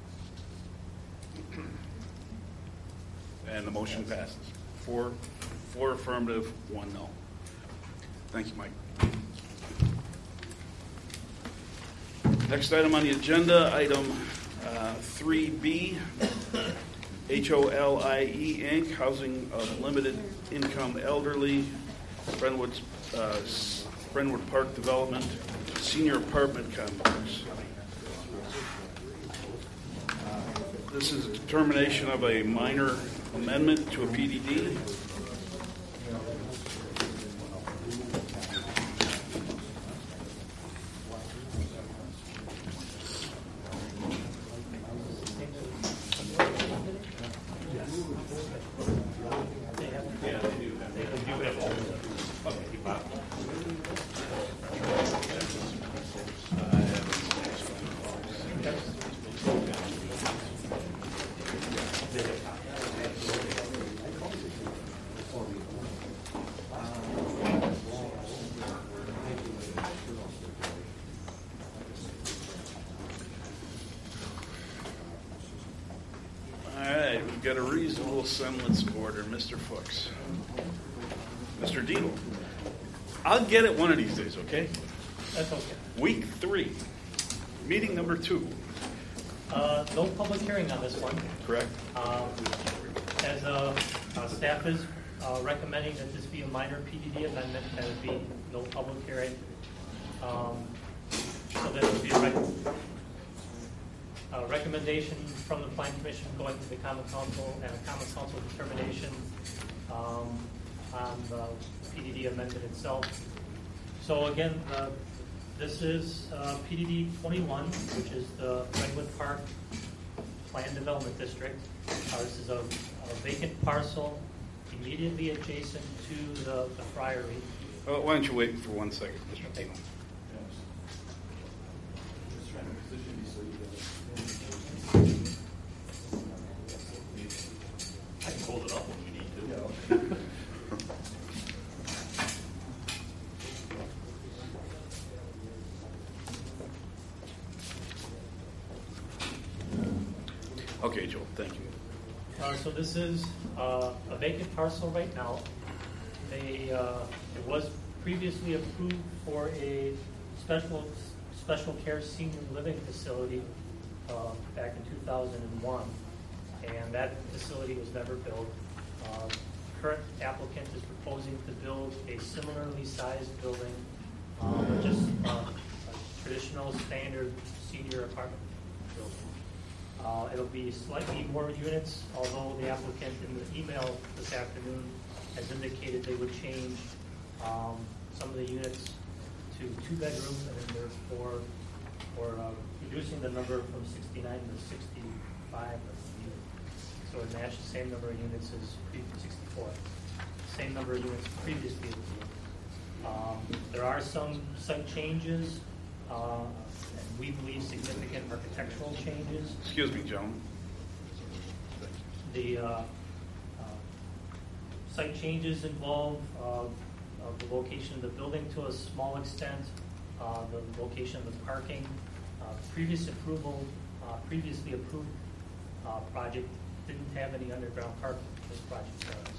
[SPEAKER 1] And the motion passes. Four affirmative, 1 no. Thank you, Mike. Next item on the agenda, item 3B, HOLIE Inc., Housing of Limited Income Elderly, Brentwood Park Development, Senior Apartment Complex. This is a determination of a minor amendment to a PDD. Got a reasonable semblance of order, Mr. Fuchs. Mr. Deedle, I'll get it one of these days, okay?
[SPEAKER 7] That's okay.
[SPEAKER 1] Week 3, meeting number 2.
[SPEAKER 7] No public hearing on this one.
[SPEAKER 1] Correct.
[SPEAKER 7] As staff is recommending that this be a minor PDD amendment, that would be no public hearing. So that would be recommendation from the Plan Commission going to the Common Council and a Common Council determination on the PDD amendment itself. So again, this is PDD 21, which is the Redwood Park Planned Development District. This is a vacant parcel immediately adjacent to the Priory.
[SPEAKER 1] Why don't you wait for 1 second, Mr. Tino?
[SPEAKER 2] I can hold it up when we need to.
[SPEAKER 1] Okay, Joel, thank you.
[SPEAKER 7] So this is a vacant parcel right now. It was previously approved for a special care senior living facility back in 2001, and that facility was never built. Current applicant is proposing to build a similarly sized building, just a traditional standard senior apartment building. It'll be slightly more units, although the applicant in the email this afternoon has indicated they would change some of the units to 2 bedrooms, and then therefore reducing the number from 69 to 65 units. So it matched the same number of units as 64. Same number of units previously approved. There are some site changes, and we believe significant architectural changes.
[SPEAKER 1] Excuse me, gentlemen.
[SPEAKER 7] The site changes involve the location of the building to a small extent, the location of the parking. Previously approved project didn't have any underground parking. This project does.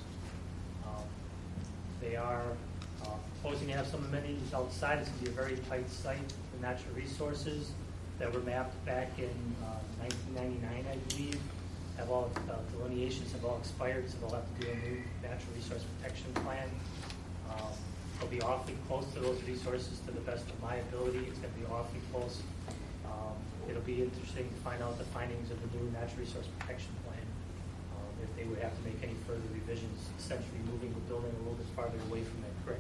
[SPEAKER 7] They are proposing to have some amenities outside. It's going to be a very tight site for natural resources that were mapped back in 1999, I believe. Have all delineations have all expired, so they'll have to do a new natural resource protection plan. They'll be awfully close to those resources to the best of my ability. It's going to be awfully close. It'll be interesting to find out the findings of the new natural resource protection plan, if they would have to make any further revisions, essentially moving the building a little bit farther away from that creek.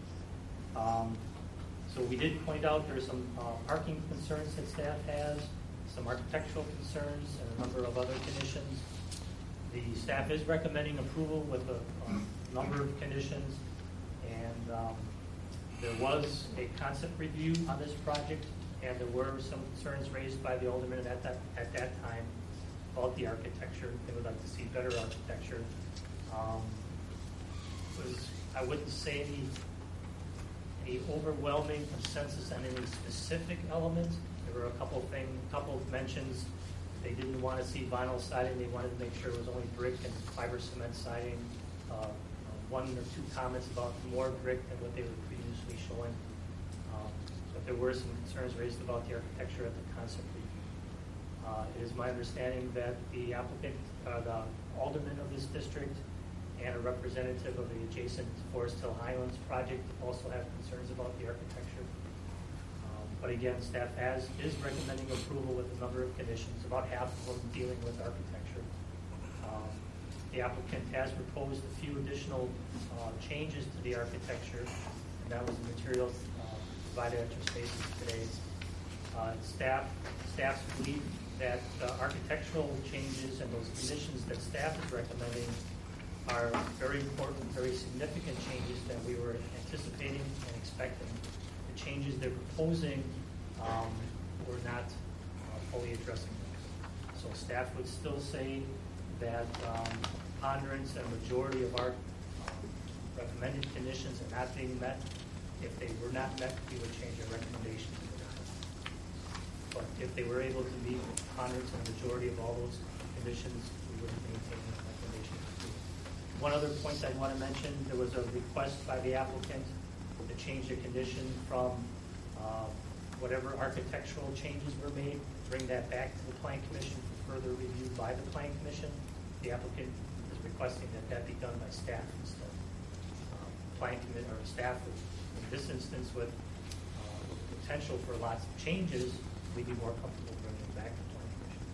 [SPEAKER 7] So we did point out there's some parking concerns that staff has, some architectural concerns, and a number of other conditions. The staff is recommending approval with a number of conditions, and there was a concept review on this project, and there were some concerns raised by the aldermen at that time about the architecture. They would like to see better architecture. I wouldn't say any overwhelming consensus on any specific element. There were a couple of mentions. They didn't want to see vinyl siding. They wanted to make sure it was only brick and fiber cement siding. 1 or 2 comments about more brick than what they were previously showing. But there were some concerns raised about the architecture at the concept review. It is my understanding that the applicant, the alderman of this district, and a representative of the adjacent Forest Hill Highlands project also have concerns about the architecture. But again, staff is recommending approval with a number of conditions, about half of them dealing with architecture. The applicant has proposed a few additional changes to the architecture, and that was the material provided at your spaces today. Staff's belief that the architectural changes and those conditions that staff is recommending are very important, very significant changes that we were anticipating and expecting. The changes they're proposing were not fully addressing them. So staff would still say that ponderance and majority of our recommended conditions are not being met. If they were not met, we would change our recommendation to deny. But if they were able to meet ponderance and majority of all those conditions, we would maintain that recommendation. One other point I want to mention, there was a request by the applicant to change the condition from whatever architectural changes were made, bring that back to the Plan Commission for further review by the Plan Commission. The applicant is requesting that be done by staff instead. Plan Commission or staff, in this instance, with potential for lots of changes, we'd be more comfortable bringing it back to Plan Commission.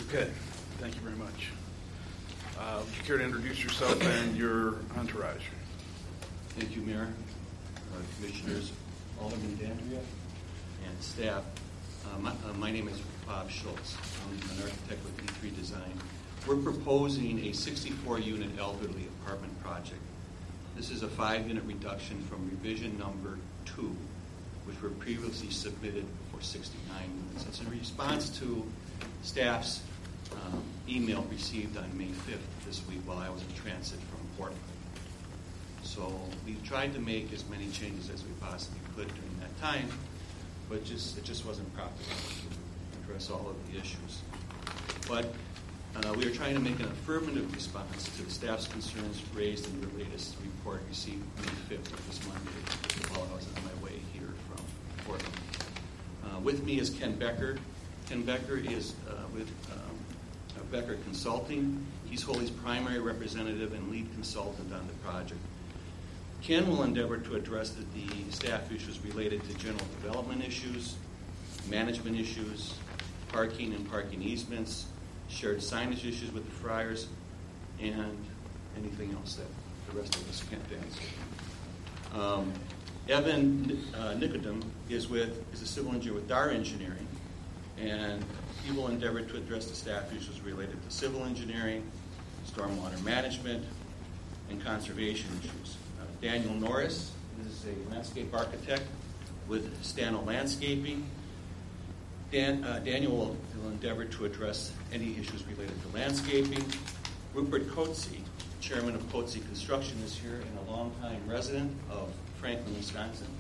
[SPEAKER 1] Okay, thank you very much. Would you care to introduce yourself and your entourage?
[SPEAKER 15] Thank you, Mayor, Commissioners, Alderman Dandria, and staff. My name is Bob Schultz. I'm an architect with E3 Design. We're proposing a 64-unit elderly apartment project. This is a 5-unit reduction from revision number 2, which were previously submitted for 69 units. It's in response to staff's email received on May 5th this week while I was in transit from Portland. So we tried to make as many changes as we possibly could during that time, but it just wasn't practical to address all of the issues. But we are trying to make an affirmative response to the staff's concerns raised in the latest report received May 5th of this Monday while I was on my way here from Portland. With me is Ken Becker. Ken Becker is with Becker Consulting. He's Holey's primary representative and lead consultant on the project. Ken will endeavor to address the staff issues related to general development issues, management issues, parking and parking easements, shared signage issues with the Friars, and anything else that the rest of us can't answer. Evan Nicodem is a civil engineer with Dar Engineering, and he will endeavor to address the staff issues related to civil engineering, stormwater management, and conservation issues. Daniel Norris is a landscape architect with Stano Landscaping. Daniel will endeavor to address any issues related to landscaping. Rupert Coetzee, chairman of Coetzee Construction, is here and a longtime resident of Franklin, Wisconsin.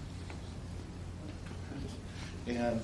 [SPEAKER 15] And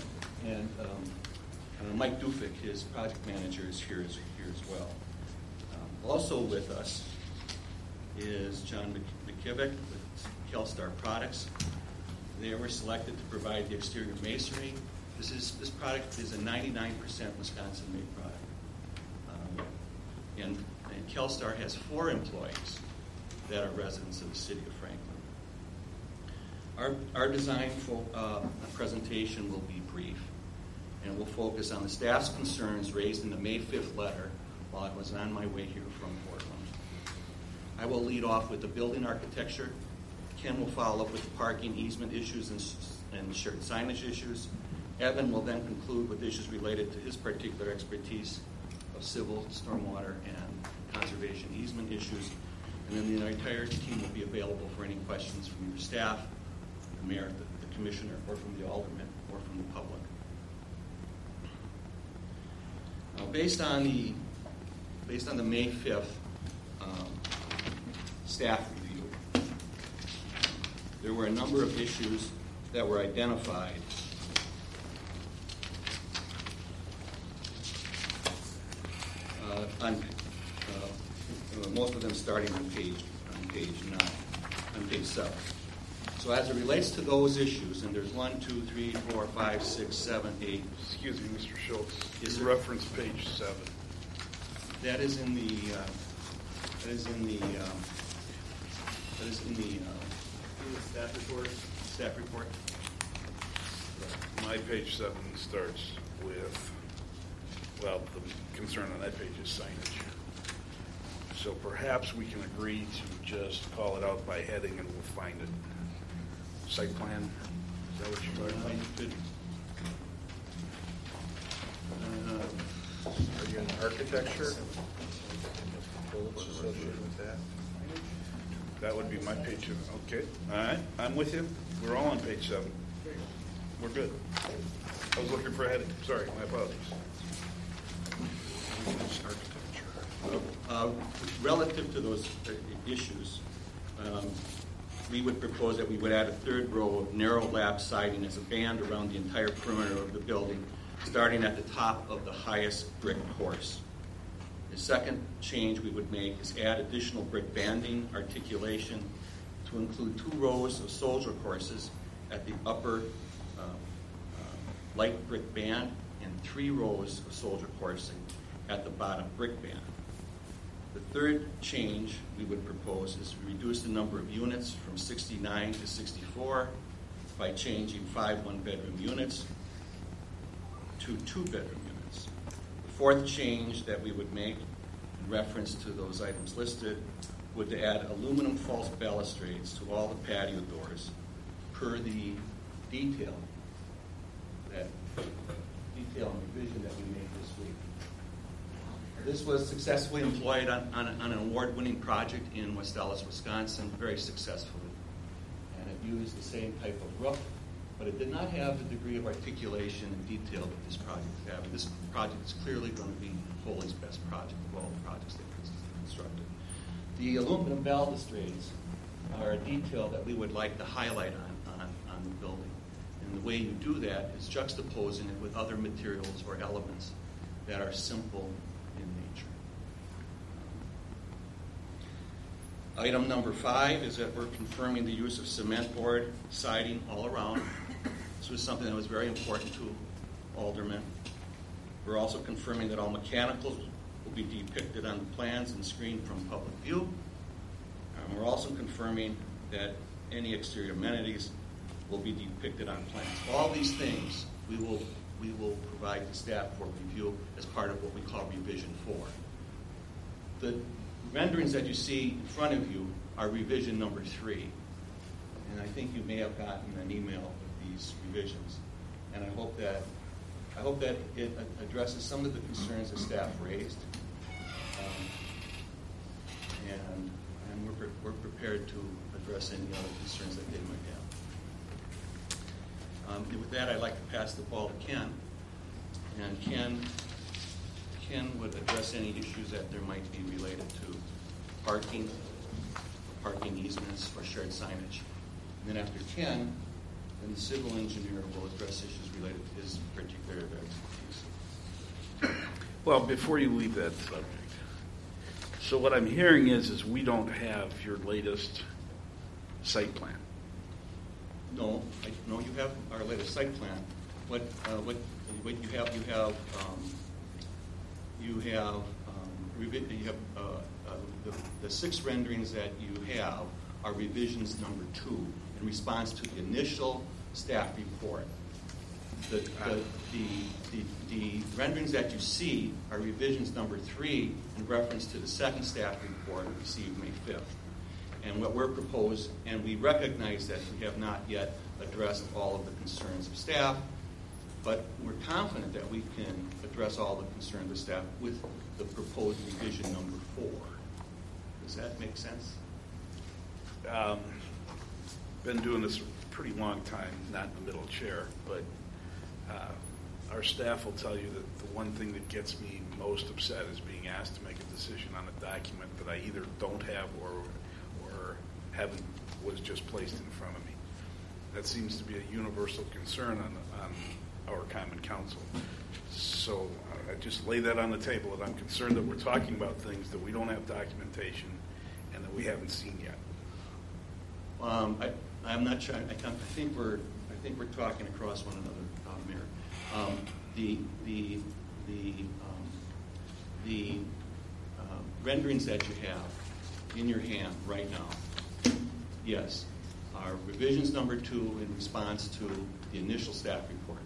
[SPEAKER 15] Mike Dufik, his project manager, is here as well. Also with us is John McKivick with Kelstar Products. They were selected to provide the exterior masonry. This product is a 99% Wisconsin-made product. And Kelstar has 4 employees that are residents of the city of Franklin. Our design presentation will be brief, and we'll focus on the staff's concerns raised in the May 5th letter while I was on my way here from Portland. I will lead off with the building architecture. Ken will follow up with the parking easement issues and shared signage issues. Evan will then conclude with issues related to his particular expertise of civil, stormwater, and conservation easement issues. And then the entire team will be available for any questions from your staff, the mayor, the commissioner, or from the alderman, or from the public. Now, based on the May 5th staff review, there were a number of issues that were identified most of them starting on page 7. So as it relates to those issues, and there's 1, 2, 3, 4, 5, 6, 7, 8.
[SPEAKER 1] Excuse me, Mr. Schultz. You reference page 7.
[SPEAKER 15] That is in the staff report.
[SPEAKER 1] My page 7 starts with, well, the concern on that page is signage. So perhaps we can agree to just call it out by heading and we'll find it. Site plan, is that what you're talking about?
[SPEAKER 13] Are you in architecture? Associated with that?
[SPEAKER 1] That would be my page 7. Okay, all right, I'm with you. We're all on page 7. We're good. I was looking for a heading. Sorry, my apologies.
[SPEAKER 15] Relative to those issues, we would propose that we would add a 3rd row of narrow lap siding as a band around the entire perimeter of the building, starting at the top of the highest brick course. The second change we would make is add additional brick banding articulation to include 2 rows of soldier courses at the upper light brick band and 3 rows of soldier coursing at the bottom brick band. The 3rd change we would propose is to reduce the number of units from 69 to 64 by changing 5 one-bedroom units to 2-bedroom units. The fourth change that we would make in reference to those items listed would to add aluminum false balustrades to all the patio doors per the detail and revision that we made this week. This was successfully employed on an award-winning project in West Allis, Wisconsin, very successfully. And it used the same type of roof, but it did not have the degree of articulation and detail that this project has. And this project is clearly going to be Foley's best project of all the projects they've constructed. The aluminum balustrades are a detail that we would like to highlight on the building. And the way you do that is juxtaposing it with other materials or elements that are simple in nature. Item number 5 is that we're confirming the use of cement board siding all around. This was something that was very important to aldermen. We're also confirming that all mechanicals will be depicted on the plans and screened from public view. We're also confirming that any exterior amenities will be depicted on plans. All these things we will provide to staff for review as part of what we call Revision 4. The renderings that you see in front of you are Revision number 3. And I think you may have gotten an email with these revisions. And I hope that it addresses some of the concerns that staff raised. And we're prepared to address any other concerns that they might have. And with that, I'd like to pass the ball to Ken. And Ken would address any issues that there might be related to parking easements, or shared signage. And then after Ken, then the civil engineer will address issues related to his particular expertise.
[SPEAKER 1] Well, before you leave that subject, so what I'm hearing is we don't have your latest site plan.
[SPEAKER 15] No, you have our latest site plan. What you have, the 6 renderings that you have are revisions number 2 in response to the initial staff report. The renderings that you see are revisions number 3 in reference to the second staff report received May 5th. And what we're proposed, and we recognize that we have not yet addressed all of the concerns of staff, but we're confident that we can address all the concerns of staff with the proposed revision number 4. Does that make sense?
[SPEAKER 1] Been doing this a pretty long time, not in the middle chair, but our staff will tell you that the one thing that gets me most upset is being asked to make a decision on a document that I either don't have or was just placed in front of me. That seems to be a universal concern on our common council. So I just lay that on the table, that I'm concerned that we're talking about things that we don't have documentation and that we haven't seen yet.
[SPEAKER 15] I'm not sure. I think we're talking across one another, Mayor. The renderings that you have in your hand right now, yes, are revisions number 2 in response to the initial staff report.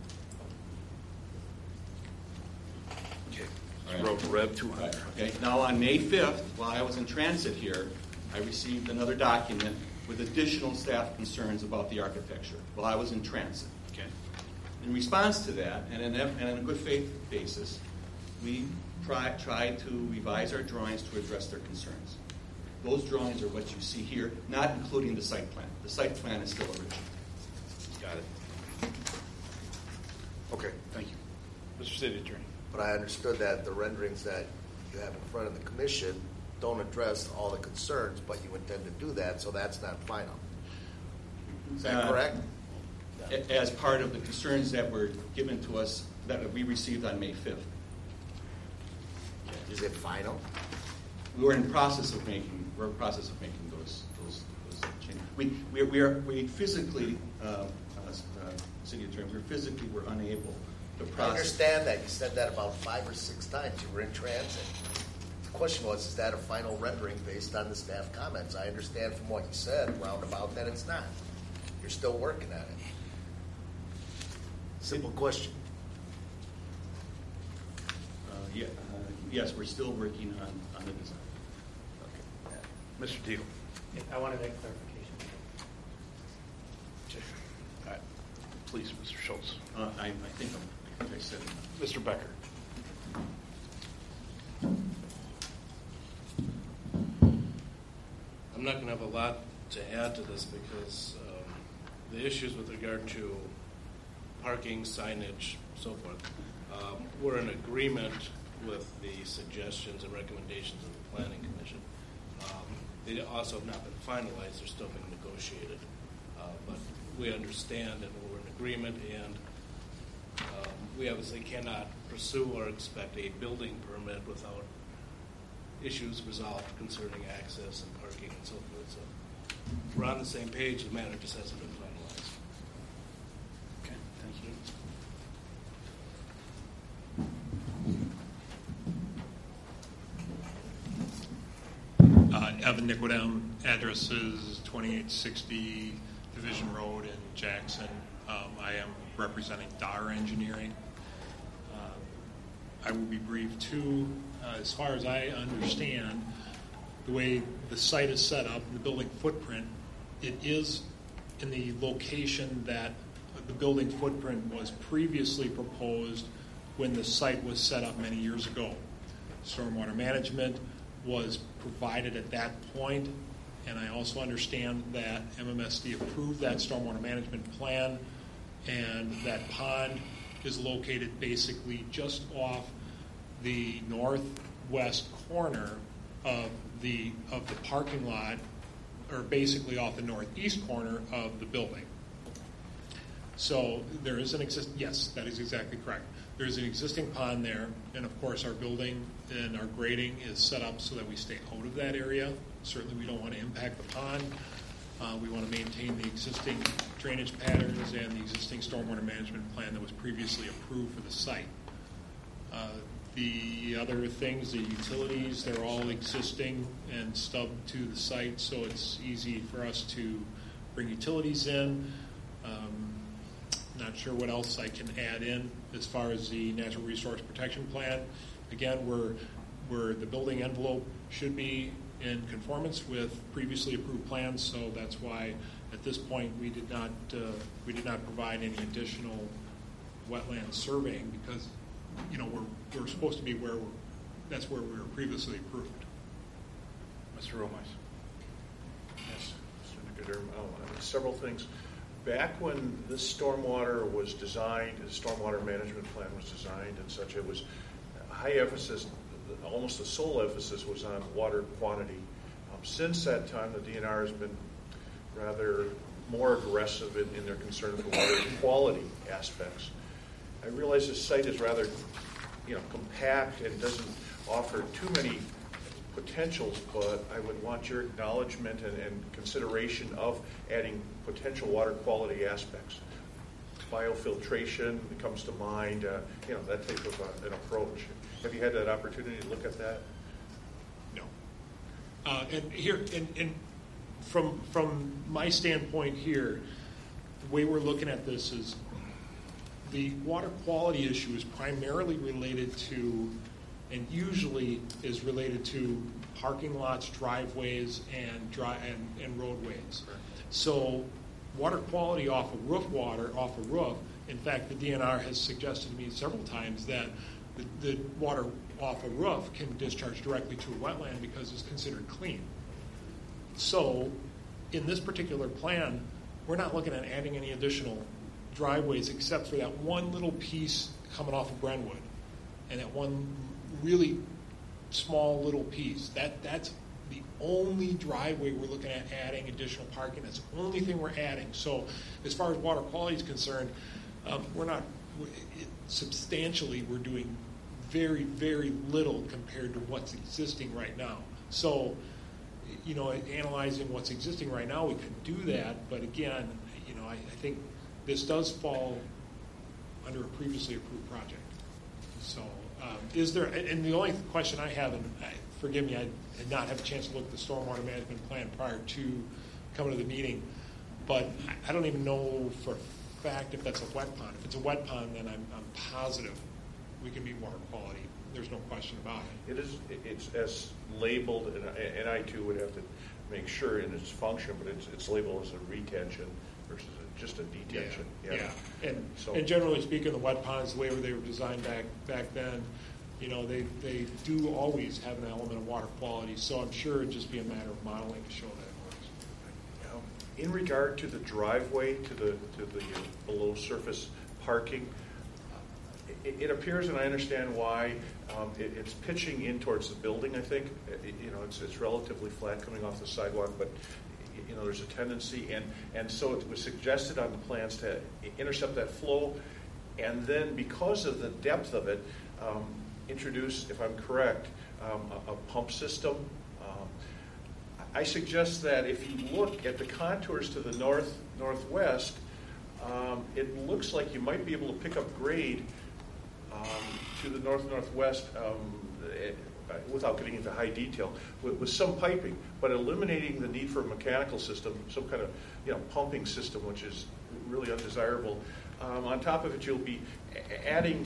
[SPEAKER 1] Okay.
[SPEAKER 15] All
[SPEAKER 1] Wrote Rev 200.
[SPEAKER 15] Right. Okay. Now on May 5th, while I was in transit here, I received another document with additional staff concerns about the architecture while I was in transit. Okay. In response to that, and on a good faith basis, we tried to revise our drawings to address their concerns. Those drawings are what you see here, not including the site plan. The site plan is still original.
[SPEAKER 1] Got it. Okay, thank you. Mr. City Attorney.
[SPEAKER 14] But I understood that the renderings that you have in front of the commission don't address all the concerns, but you intend to do that, so that's not final. Is that correct?
[SPEAKER 15] As part of the concerns that were given to us, that we received on May 5th.
[SPEAKER 14] Is it final?
[SPEAKER 15] We're in process of making those changes. We physically, City Attorney, we're unable to process.
[SPEAKER 14] I understand that. You said that about 5 or 6 times. You were in transit. The question was, is that a final rendering based on the staff comments? I understand from what you said, roundabout, that it's not. You're still working on it. Simple question.
[SPEAKER 15] Yes, we're still working on the design.
[SPEAKER 1] Mr. Deal.
[SPEAKER 7] I wanted that clarification.
[SPEAKER 1] Okay. All right. Please, Mr. Schultz.
[SPEAKER 15] I think I said it.
[SPEAKER 1] Mr. Becker.
[SPEAKER 16] I'm not going to have a lot to add to this because the issues with regard to parking, signage, so forth, we're in agreement with the suggestions and recommendations of the Planning Commission. They also have not been finalized. They're still being negotiated. But we understand and we're in agreement, and we obviously cannot pursue or expect a building permit without issues resolved concerning access and parking and so forth. So we're on the same page. The matter just hasn't been finalized.
[SPEAKER 1] Okay, thank you.
[SPEAKER 17] Evan Nicodem, address is 2860 Division Road in Jackson. I am representing Dar Engineering. I will be brief too. As far as I understand, the way the site is set up, the building footprint, it is in the location that the building footprint was previously proposed when the site was set up many years ago. Stormwater management was provided at that point, and I also understand that MMSD approved that stormwater management plan, and that pond is located basically just off the northwest corner of the parking lot, or basically off the northeast corner of the building. So there is yes, that is exactly correct. There's an existing pond there, and of course our building and our grading is set up so that we stay out of that area. Certainly we don't want to impact the pond. We want to maintain the existing drainage patterns and the existing stormwater management plan that was previously approved for the site. The other things, the utilities, they're all existing and stubbed to the site, so it's easy for us to bring utilities in. Not sure what else I can add in as far as the natural resource protection plan. Again, we're the building envelope should be in conformance with previously approved plans, so that's why at this point we did not provide any additional wetland surveying, because we're supposed to be that's where we were previously approved.
[SPEAKER 1] Mr. Romais.
[SPEAKER 13] Yes, Mr. Nicodem. Several things. Back when this stormwater was designed, the stormwater management plan was designed and such, it was high emphasis, almost the sole emphasis was on water quantity. Since that time, the DNR has been rather more aggressive in their concern for water quality aspects. I realize this site is rather, compact and doesn't offer too many potentials, but I would want your acknowledgement and consideration of adding potential water quality aspects. Biofiltration comes to mind, that type of an approach. Have you had that opportunity to look at that?
[SPEAKER 17] No. And here, and from my standpoint here, the way we're looking at this is the water quality issue is primarily related to, and usually is related to, parking lots, driveways, and roadways. So water quality off of roof, in fact, the DNR has suggested to me several times that the water off a roof can discharge directly to a wetland because it's considered clean. So in this particular plan, we're not looking at adding any additional driveways except for that one little piece coming off of Brentwood, and that one really small little piece. That's the only driveway we're looking at adding additional parking. That's the only thing we're adding. So as far as water quality is concerned, substantially we're doing very, very little compared to what's existing right now. So, analyzing what's existing right now, we could do that, but again, I think this does fall under a previously approved project. So, is there, and the only question I have, and forgive me, I did not have a chance to look at the stormwater management plan prior to coming to the meeting, but I don't even know for a fact if that's a wet pond. If it's a wet pond, then I'm positive we can meet water quality There's no question about it.
[SPEAKER 13] It's as labeled, and I too would have to make sure in its function, but it's labeled as a retention versus just a detention.
[SPEAKER 17] Yeah. And generally speaking, the wet ponds, the way they were designed back then, they do always have an element of water quality. So I'm sure it'd just be a matter of modeling to show that it works.
[SPEAKER 13] In regard to the driveway to the below surface parking, it appears, and I understand why, it's pitching in towards the building. I think it's relatively flat coming off the sidewalk, but there's a tendency, and so it was suggested on the plans to intercept that flow, and then because of the depth of it, introduce, if I'm correct, a pump system. I suggest that if you look at the contours to the northwest, it looks like you might be able to pick up grade to the northwest without getting into high detail with some piping, but eliminating the need for a mechanical system, some kind of pumping system, which is really undesirable. On top of it, you'll be adding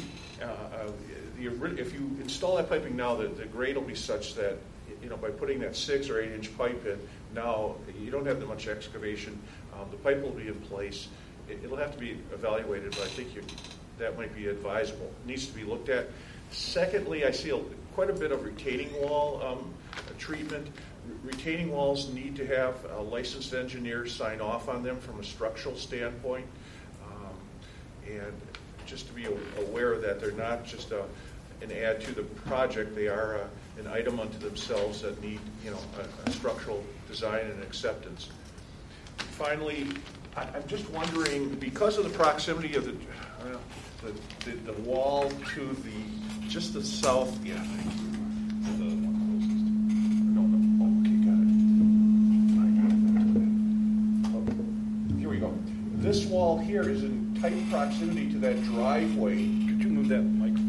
[SPEAKER 13] if you install that piping now, the grade will be such that by putting that 6 or 8 inch pipe in, now you don't have that much excavation. The pipe will be in place. It'll have to be evaluated, but I think that might be advisable. It needs to be looked at. Secondly, I see quite a bit of retaining wall treatment. Retaining walls need to have a licensed engineer sign off on them from a structural standpoint, and just to be aware that they're not just an add to the project. They are an item unto themselves that need a structural design and acceptance. Finally, I'm just wondering, because of the proximity of the wall to just the south. Yeah, thank you. The one closest. No. Okay, got it. Here we go. This wall here is in tight proximity to that driveway. Could you move that microphone?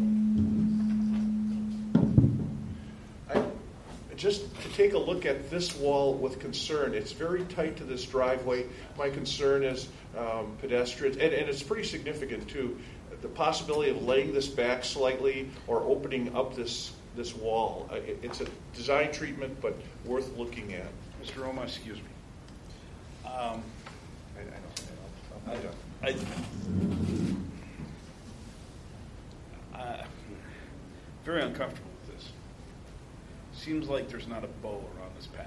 [SPEAKER 13] Just to take a look at this wall with concern. It's very tight to this driveway. My concern is pedestrians, and it's pretty significant too, the possibility of laying this back slightly or opening up this wall. It's a design treatment, but worth looking at.
[SPEAKER 1] Mr. Roma, excuse me. I'm very uncomfortable with this. Seems like there's not a bow around this package.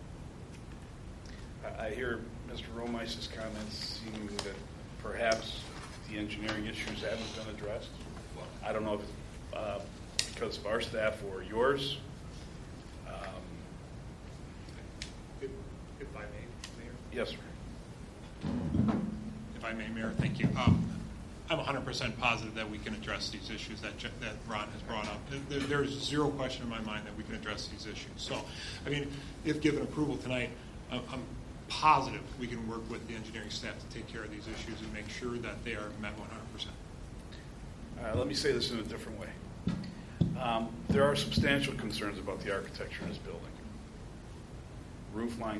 [SPEAKER 1] I hear Mr. Romeis's comments seeming that perhaps the engineering issues haven't been addressed. I don't know if it's because of our staff or yours.
[SPEAKER 17] If I may, Mayor?
[SPEAKER 1] Yes, sir.
[SPEAKER 17] If I may, Mayor, thank you. I'm 100% positive that we can address these issues that Ron has brought up. There's zero question in my mind that we can address these issues. So, if given approval tonight, I'm positive we can work with the engineering staff to take care of these issues and make sure that they are met 100%.
[SPEAKER 1] Let me say this in a different way. There are substantial concerns about the architecture of this building. Roof line,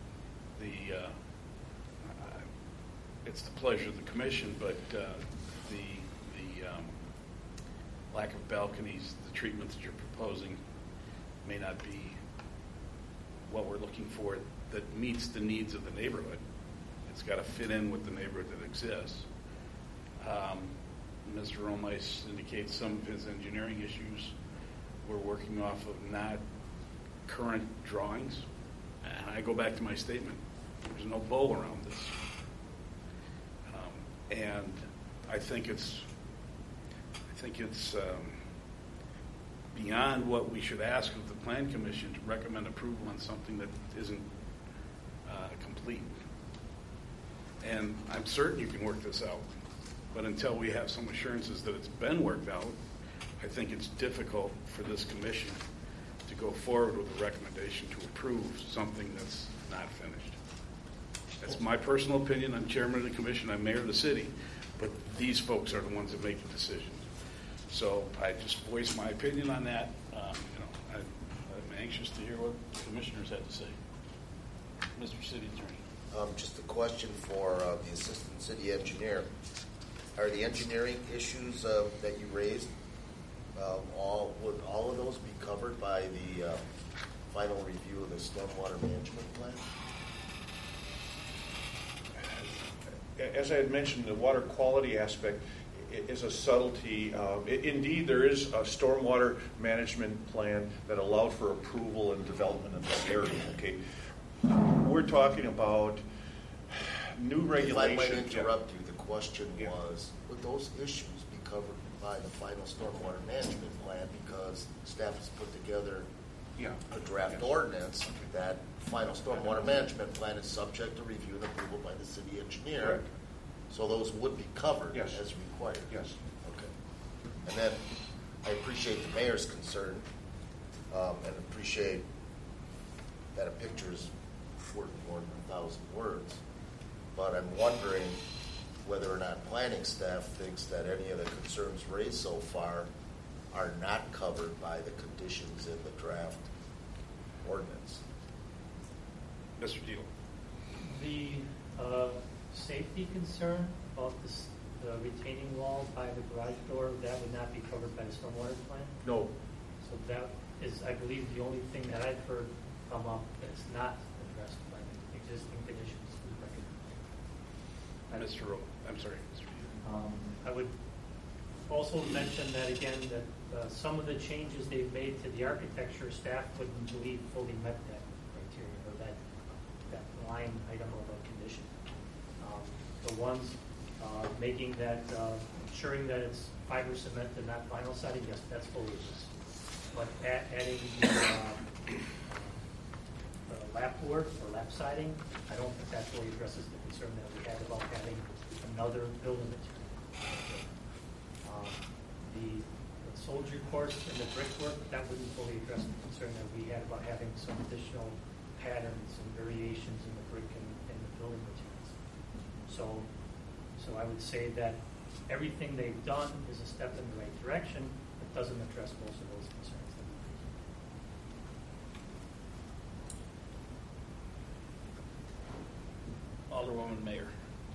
[SPEAKER 1] it's the pleasure of the commission, but the lack of balconies, the treatment that you're proposing may not be what we're looking for that meets the needs of the neighborhood. It's got to fit in with the neighborhood that exists. Mr. Romeis indicates some of his engineering issues were working off of not current drawings. And I go back to my statement. There's no bow around this. And I think it's beyond what we should ask of the Plan Commission to recommend approval on something that isn't complete. And I'm certain you can work this out, but until we have some assurances that it's been worked out, I think it's difficult for this commission to go forward with a recommendation to approve something that's not finished. That's my personal opinion. I'm chairman of the commission. I'm mayor of the city. But these folks are the ones that make the decisions. So I just voiced my opinion on that. I'm anxious to hear what the commissioners have to say. Mr. City Attorney.
[SPEAKER 14] Just a question for the Assistant City Engineer. Are the engineering issues that you raised Would all of those be covered by the final review of the stormwater management plan?
[SPEAKER 13] As I had mentioned, the water quality aspect is a subtlety. Indeed, there is a stormwater management plan that allowed for approval and development in this area. Okay, we're talking about new regulations.
[SPEAKER 14] If I might interrupt you, the question was, would those issues be covered by the final stormwater management plan, because staff has put together a draft ordinance that final stormwater management plan is subject to review and approval by the city engineer.
[SPEAKER 13] Correct.
[SPEAKER 14] So those would be covered
[SPEAKER 13] Yes.
[SPEAKER 14] as required.
[SPEAKER 13] Yes.
[SPEAKER 14] Okay. And then I appreciate the mayor's concern and appreciate that a picture is worth more than 1,000 words. But I'm wondering whether or not planning staff thinks that any of the concerns raised so far are not covered by the conditions in the draft ordinance.
[SPEAKER 1] Mr. Deal.
[SPEAKER 7] The safety concern about the retaining wall by the garage door, that would not be covered by the stormwater plan?
[SPEAKER 13] No.
[SPEAKER 7] So that is, I believe, the only thing that I've heard come up that's not addressed by the existing conditions.
[SPEAKER 1] Mr. Rowe. I'm sorry, Mr. Deal.
[SPEAKER 7] I would also mention that again, that some of the changes they've made to the architecture, staff wouldn't believe fully met that criteria or that line item of a condition. The ones making that, ensuring that it's fiber cement and not vinyl siding, yes, that's fully addressed. But adding the lap board or lap siding, I don't think that fully addresses the concern that we had about having another building material. The soldier course and the brickwork, that wouldn't fully address the concern that we had about having some additional patterns and variations in the brick and the building materials. So I would say that everything they've done is a step in the right direction, but doesn't address most of those concerns.
[SPEAKER 16] Alderwoman Mayer.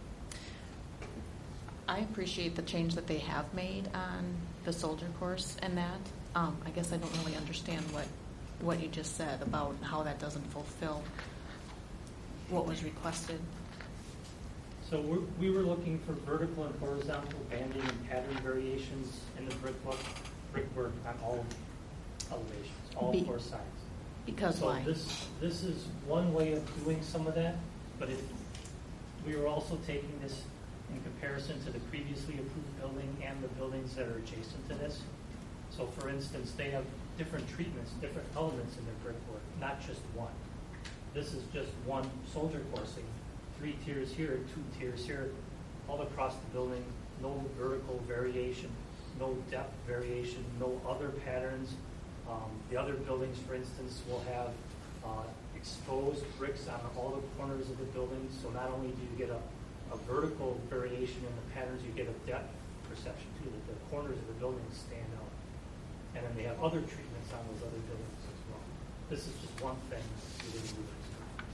[SPEAKER 8] I appreciate the change that they have made on the soldier course and that. I guess I don't really understand what you just said about how that doesn't fulfill what was requested.
[SPEAKER 7] So we were looking for vertical and horizontal banding and pattern variations in the brickwork on all elevations, all four sides.
[SPEAKER 8] Because
[SPEAKER 7] so
[SPEAKER 8] why?
[SPEAKER 7] This is one way of doing some of that, but if we were also taking this in comparison to the previously approved building and the buildings that are adjacent to this. So for instance, they have different treatments, different elements in their brickwork, not just one. This is just one soldier coursing, 3 tiers here, 2 tiers here, all across the building, no vertical variation, no depth variation, no other patterns. The other buildings, for instance, will have exposed bricks on all the corners of the building, so not only do you get a vertical variation in the patterns, you get a depth perception too, that the corners of the buildings stand out. And then they have other treatments on those other buildings as well. This is just one thing within the buildings.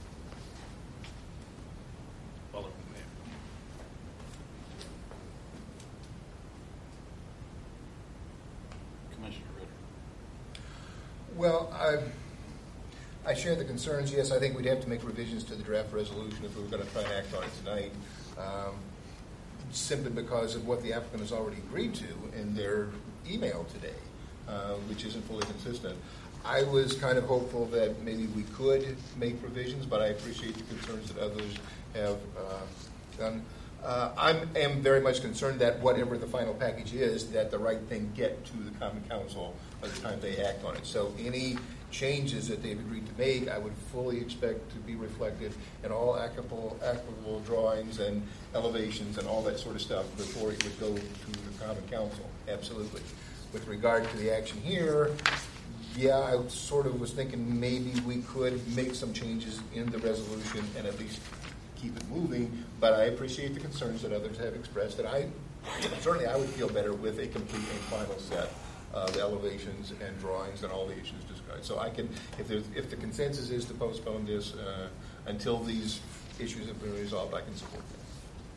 [SPEAKER 16] Commissioner Ritter.
[SPEAKER 18] Well, I share the concerns. Yes, I think we'd have to make revisions to the draft resolution if we were going to try and act on it tonight, simply because of what the applicant has already agreed to in their email today, which isn't fully consistent. I was kind of hopeful that maybe we could make revisions, but I appreciate the concerns that others have done. I am very much concerned that whatever the final package is, that the right thing get to the Common Council by the time they act on it. So any changes that they've agreed to make, I would fully expect to be reflected in all applicable drawings and elevations and all that sort of stuff before it would go to the Common Council. Absolutely. With regard to the action here, yeah, I sort of was thinking maybe we could make some changes in the resolution and at least keep it moving, but I appreciate the concerns that others have expressed, and certainly I would feel better with a complete and final set of elevations and drawings and all the issues described. So I can, if the consensus is to postpone this until these issues have been resolved, I can support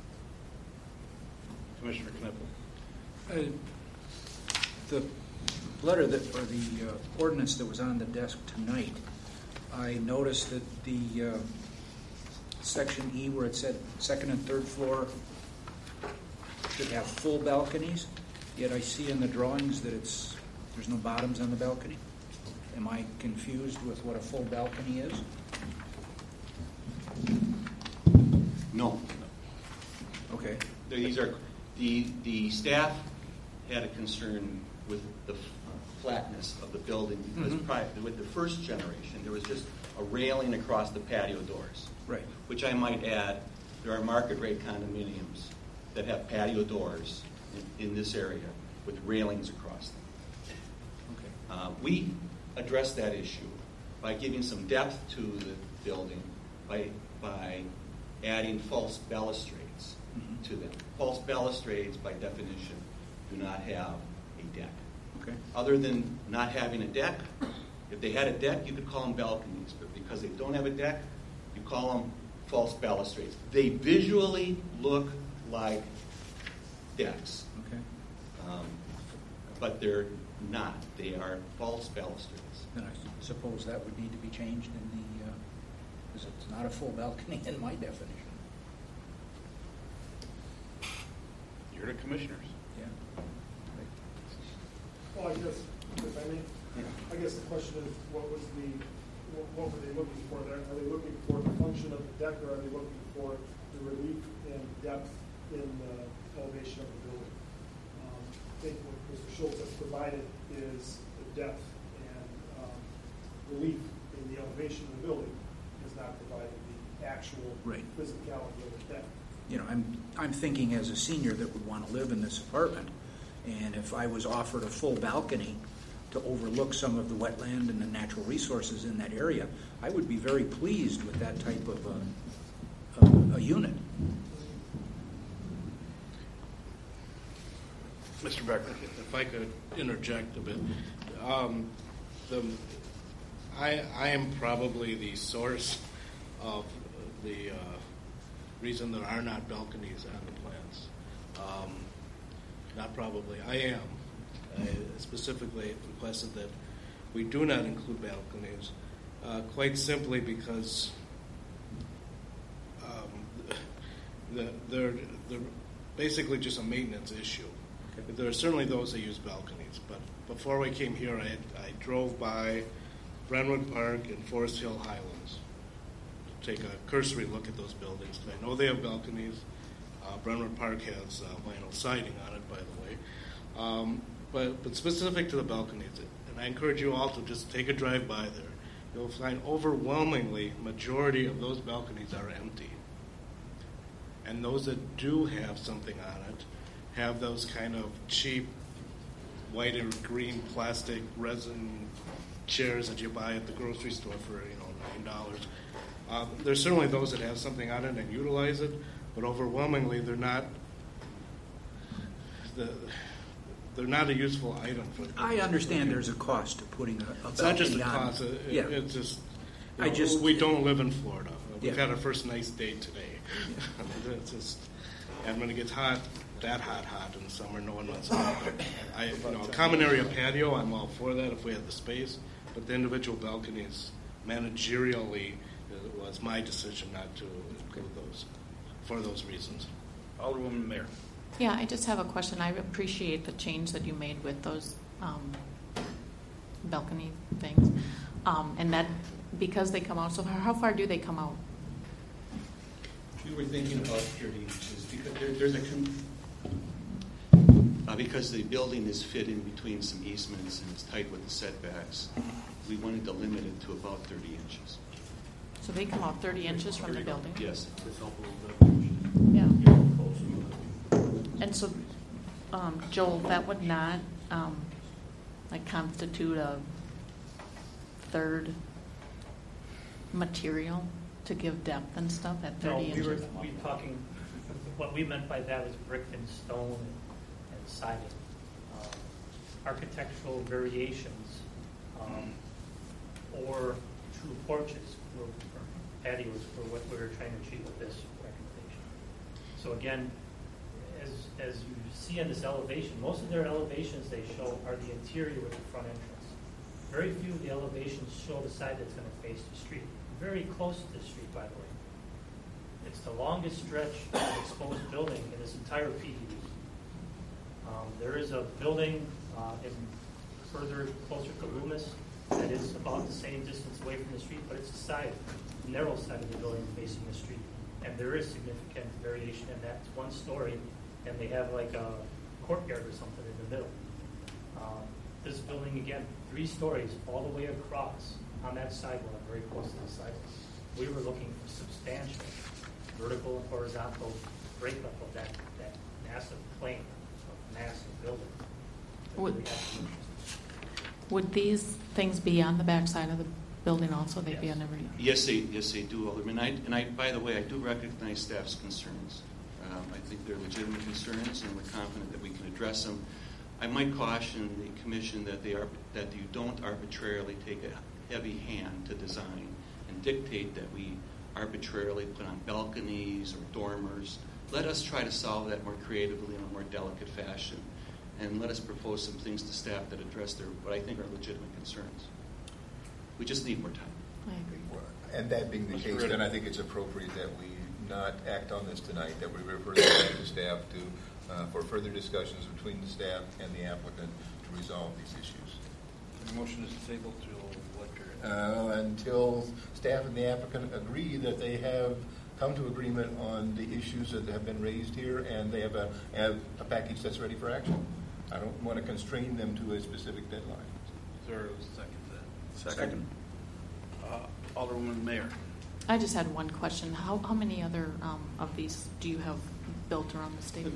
[SPEAKER 18] that.
[SPEAKER 1] Commissioner Knippel.
[SPEAKER 5] The letter that, or the ordinance that was on the desk tonight, I noticed that the section E where it said second and third floor should have full balconies, yet I see in the drawings that there's no bottoms on the balcony. Am I confused with what a full balcony is?
[SPEAKER 15] No.
[SPEAKER 5] Okay.
[SPEAKER 15] These are, the staff had a concern with the flatness of the building because with the first generation, there was just a railing across the patio doors.
[SPEAKER 5] Right.
[SPEAKER 15] Which I might add, there are market rate condominiums that have patio doors in this area with railings across them.
[SPEAKER 5] Okay.
[SPEAKER 15] We addressed that issue by giving some depth to the building by adding false balustrades to them. False balustrades, by definition, do not have a deck.
[SPEAKER 5] Okay.
[SPEAKER 15] Other than not having a deck, if they had a deck, you could call them balconies, but because they don't have a deck, you call them false balustrades. They visually look like decks.
[SPEAKER 5] Okay.
[SPEAKER 15] But they're not. They are false balustrades.
[SPEAKER 5] Then I suppose that would need to be changed in the, because it's not a full balcony in my definition.
[SPEAKER 1] You're the commissioners.
[SPEAKER 5] Yeah.
[SPEAKER 19] Well, I guess, if I may, I guess the question is, what were they looking for there? Are they looking for the function of the deck, or are they looking for the relief and depth in the elevation of the building? I think what Mr. Schultz has provided is the depth and relief in the elevation of the building, has not provided the actual physicality of the deck.
[SPEAKER 5] You know, I'm thinking as a senior that would want to live in this apartment, and if I was offered a full balcony to overlook some of the wetland and the natural resources in that area, I would be very pleased with that type of a unit.
[SPEAKER 1] Mr. Becker.
[SPEAKER 16] If I could interject a bit. I am probably the source of the reason there are not balconies on the plans. Not probably. I am. I specifically requested that we do not include balconies, quite simply because they're basically just a maintenance issue. There are certainly those that use balconies, but before we came here, I drove by Brentwood Park and Forest Hill Highlands to take a cursory look at those buildings. I know they have balconies. Brentwood Park has vinyl siding on it, by the way. But specific to the balconies, and I encourage you all to just take a drive by there, you'll find overwhelmingly majority of those balconies are empty. And those that do have something on it have those kind of cheap white and green plastic resin chairs that you buy at the grocery store for $9. There's certainly those that have something on it and utilize it, but overwhelmingly they're not a useful item for the
[SPEAKER 5] I understand there's a cost to putting a balcony on.
[SPEAKER 16] It's not just a cost. It's just we don't live in Florida. We've had our first nice day today. It's just, and when it gets hot in the summer, no one wants to have it. A common area patio, I'm all for that if we had the space, but the individual balconies, managerially, it was my decision not to include those for those reasons.
[SPEAKER 1] Alderwoman Mayer.
[SPEAKER 8] Yeah, I just have a question. I appreciate the change that you made with those balcony things, and that because they come out so far. How far do they come out?
[SPEAKER 15] We were thinking about 30 inches because there's because the building is fit in between some easements and it's tight with the setbacks. We wanted to limit it to about 30 inches.
[SPEAKER 8] So they come out 30 inches from the building?
[SPEAKER 15] Yes.
[SPEAKER 8] Yeah. And so, Joel, that would not constitute a third material to give depth and stuff at 30 inches?
[SPEAKER 7] No, we were talking, what we meant by that was brick and stone and siding. Architectural variations or true porches or patios for what we were trying to achieve with this recommendation. So again, as you see in this elevation, most of their elevations they show are the interior with the front entrance. Very few of the elevations show the side that's going to face the street. Very close to the street, by the way. It's the longest stretch of exposed building in this entire PDD. There is a building further closer to Loomis that is about the same distance away from the street, but it's the narrow side of the building facing the street. And there is significant variation in that. It's one story, and they have like a courtyard or something in the middle. This building, again, 3 stories all the way across on that sidewalk, very close to the sidewalk. We were looking for substantial vertical and horizontal breakup of that massive plane, of massive building.
[SPEAKER 8] Would these things be on the back side of the building also? They'd be on every...
[SPEAKER 15] Yes, they do, Alderman. By the way, I do recognize staff's concerns. I think they're legitimate concerns, and we're confident that we can address them. I might caution the commission that you don't arbitrarily take a heavy hand to design and dictate that we arbitrarily put on balconies or dormers. Let us try to solve that more creatively in a more delicate fashion, and let us propose some things to staff that address what I think are legitimate concerns. We just need more time.
[SPEAKER 8] I agree.
[SPEAKER 18] And that being the case, then I think it's appropriate that we not act on this tonight, that we refer this back to staff for further discussions between the staff and the applicant to resolve these issues.
[SPEAKER 13] The motion is tabled till what period?
[SPEAKER 18] Until staff and the applicant agree that they have come to agreement on the issues that have been raised here, and they have a package that's ready for action. I don't want to constrain them to a specific deadline.
[SPEAKER 13] Is there a second to that?
[SPEAKER 1] Second. Alderwoman Mayer.
[SPEAKER 8] I just had one question. How many other of these do you have built around the state?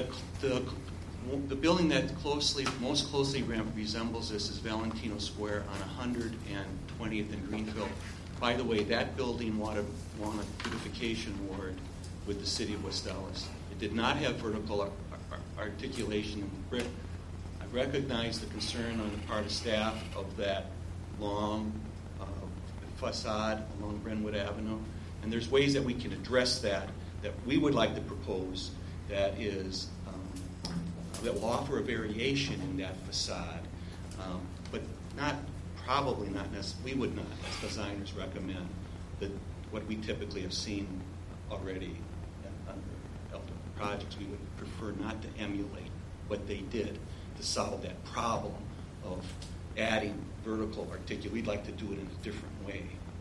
[SPEAKER 15] The building that most closely resembles this is Valentino Square on 120th and Greenfield. By the way, that building won a beautification award with the city of West Dallas. It did not have vertical articulation in the brick. I recognize the concern on the part of staff of that long facade along Brentwood Avenue, and there's ways that we can address that we would like to propose that will offer a variation in that facade, but probably not necessarily. We would not, as designers, recommend that what we typically have seen already under projects. We would prefer not to emulate what they did to solve that problem of adding vertical articulation. We'd like to do it in a different way.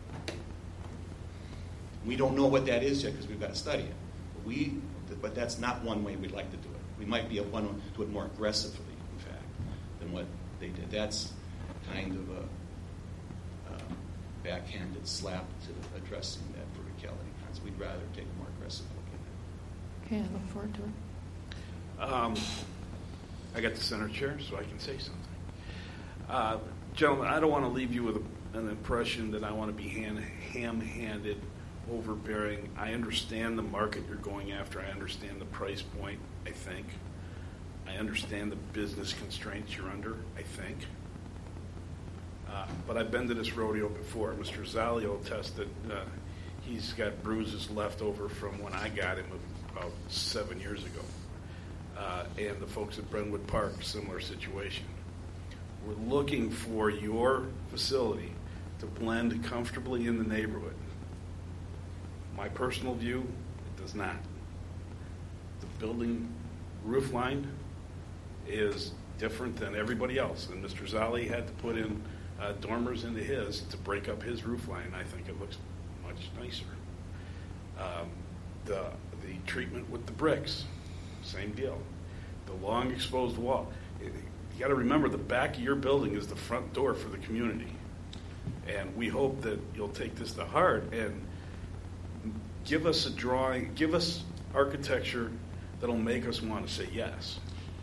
[SPEAKER 15] We don't know what that is yet because we've got to study it. But that's not one way we'd like to do it. We might be able to do it more aggressively, in fact, than what they did. That's kind of a backhanded slap to addressing that verticality. So we'd rather take a more aggressive look at it.
[SPEAKER 8] Okay, I look forward to it.
[SPEAKER 1] I got the center chair, so I can say something. Gentlemen, I don't want to leave you with an impression that I want to be ham-handed, overbearing. I understand the market you're going after. I understand the price point, I think. I understand the business constraints you're under, I think. But I've been to this rodeo before. Mr. Zali will attest that he's got bruises left over from when I got him about 7 years ago. And the folks at Brentwood Park, similar situation. We're looking for your facility to blend comfortably in the neighborhood. My personal view, it does not. The building roof line is different than everybody else, and Mr. Zali had to put in dormers into his to break up his roof line. I think it looks much nicer. The treatment with the bricks, same deal. The long exposed wall. You got to remember, the back of your building is the front door for the community, and we hope that you'll take this to heart and give us a drawing, give us architecture that'll make us want to say yes.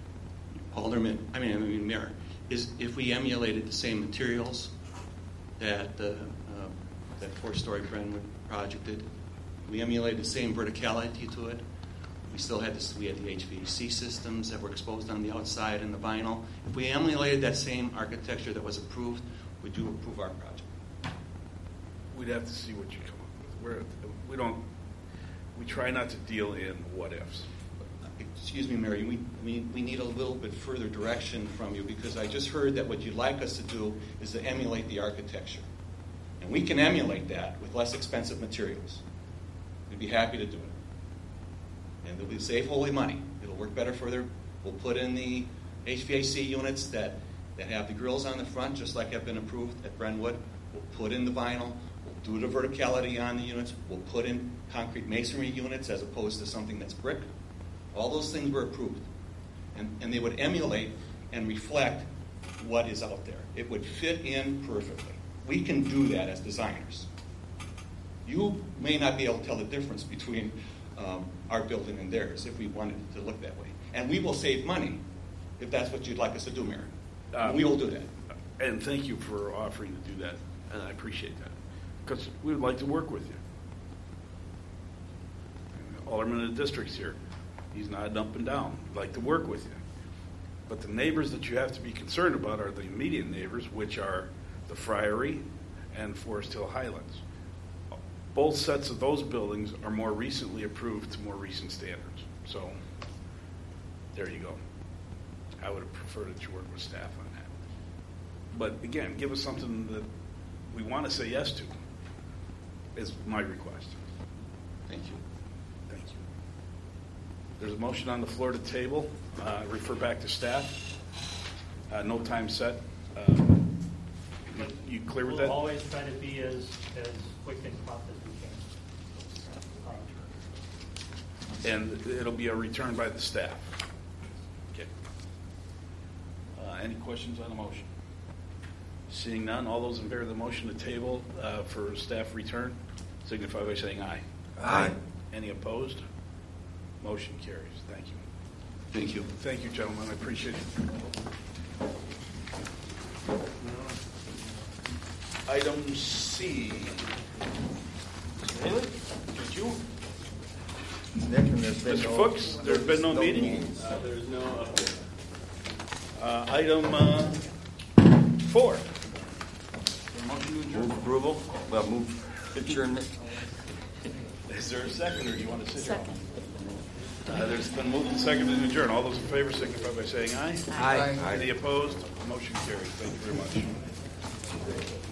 [SPEAKER 15] Mayor, if we emulated the same materials that that 4-story Brentwood project did, we emulated the same verticality to it. We still had we had the HVAC systems that were exposed on the outside and the vinyl. If we emulated that same architecture that was approved, we do approve our project.
[SPEAKER 1] We'd have to see what you come up with. We try not to deal in what ifs.
[SPEAKER 15] excuse me, Mary, we need a little bit further direction from you, because I just heard that what you'd like us to do is to emulate the architecture. And we can emulate that with less expensive materials. We'd be happy to do it. And it'll save holy money. It'll work better further. We'll put in the HVAC units that have the grills on the front, just like have been approved at Brentwood. We'll put in the vinyl. We'll do the verticality on the units. We'll put in concrete masonry units as opposed to something that's brick. All those things were approved. And they would emulate and reflect what is out there. It would fit in perfectly. We can do that as designers. You may not be able to tell the difference between our building and theirs if we wanted it to look that way. And we will save money if that's what you'd like us to do, Mary. We will do that.
[SPEAKER 1] And thank you for offering to do that, and I appreciate that, because we would like to work with you. Alderman of the district's here. He's nodding up and down. We'd like to work with you. But the neighbors that you have to be concerned about are the immediate neighbors, which are the Friary and Forest Hill Highlands. Both sets of those buildings are more recently approved to more recent standards. So there you go. I would have preferred that you work with staff on that. But again, give us something that we want to say yes to, is my request.
[SPEAKER 15] Thank you.
[SPEAKER 1] Thank you. There's a motion on the floor to table. Refer back to staff. No time set. You clear with that?
[SPEAKER 7] We'll always try to be as quick and prompt as we can.
[SPEAKER 1] And it'll be a return by the staff. Okay. Any questions on the motion? Seeing none, all those in favor of the motion to table for staff return, signify by saying aye.
[SPEAKER 15] Aye.
[SPEAKER 1] Any opposed? Motion carries. Thank you.
[SPEAKER 15] Thank you.
[SPEAKER 1] Thank you, gentlemen. I appreciate it. Item C. Haley, did you? Mr. Fuchs, there's been no meeting?
[SPEAKER 2] There's no update.
[SPEAKER 1] Item 4. Motion to adjourn.
[SPEAKER 20] Move approval. Well, move adjournment.
[SPEAKER 1] Is there a second, or do you want to sit here?
[SPEAKER 8] Second.
[SPEAKER 1] There's been moved and seconded to adjourn. All those in favor signify by saying aye.
[SPEAKER 20] Aye.
[SPEAKER 1] Any opposed? Motion carries. Thank you very much.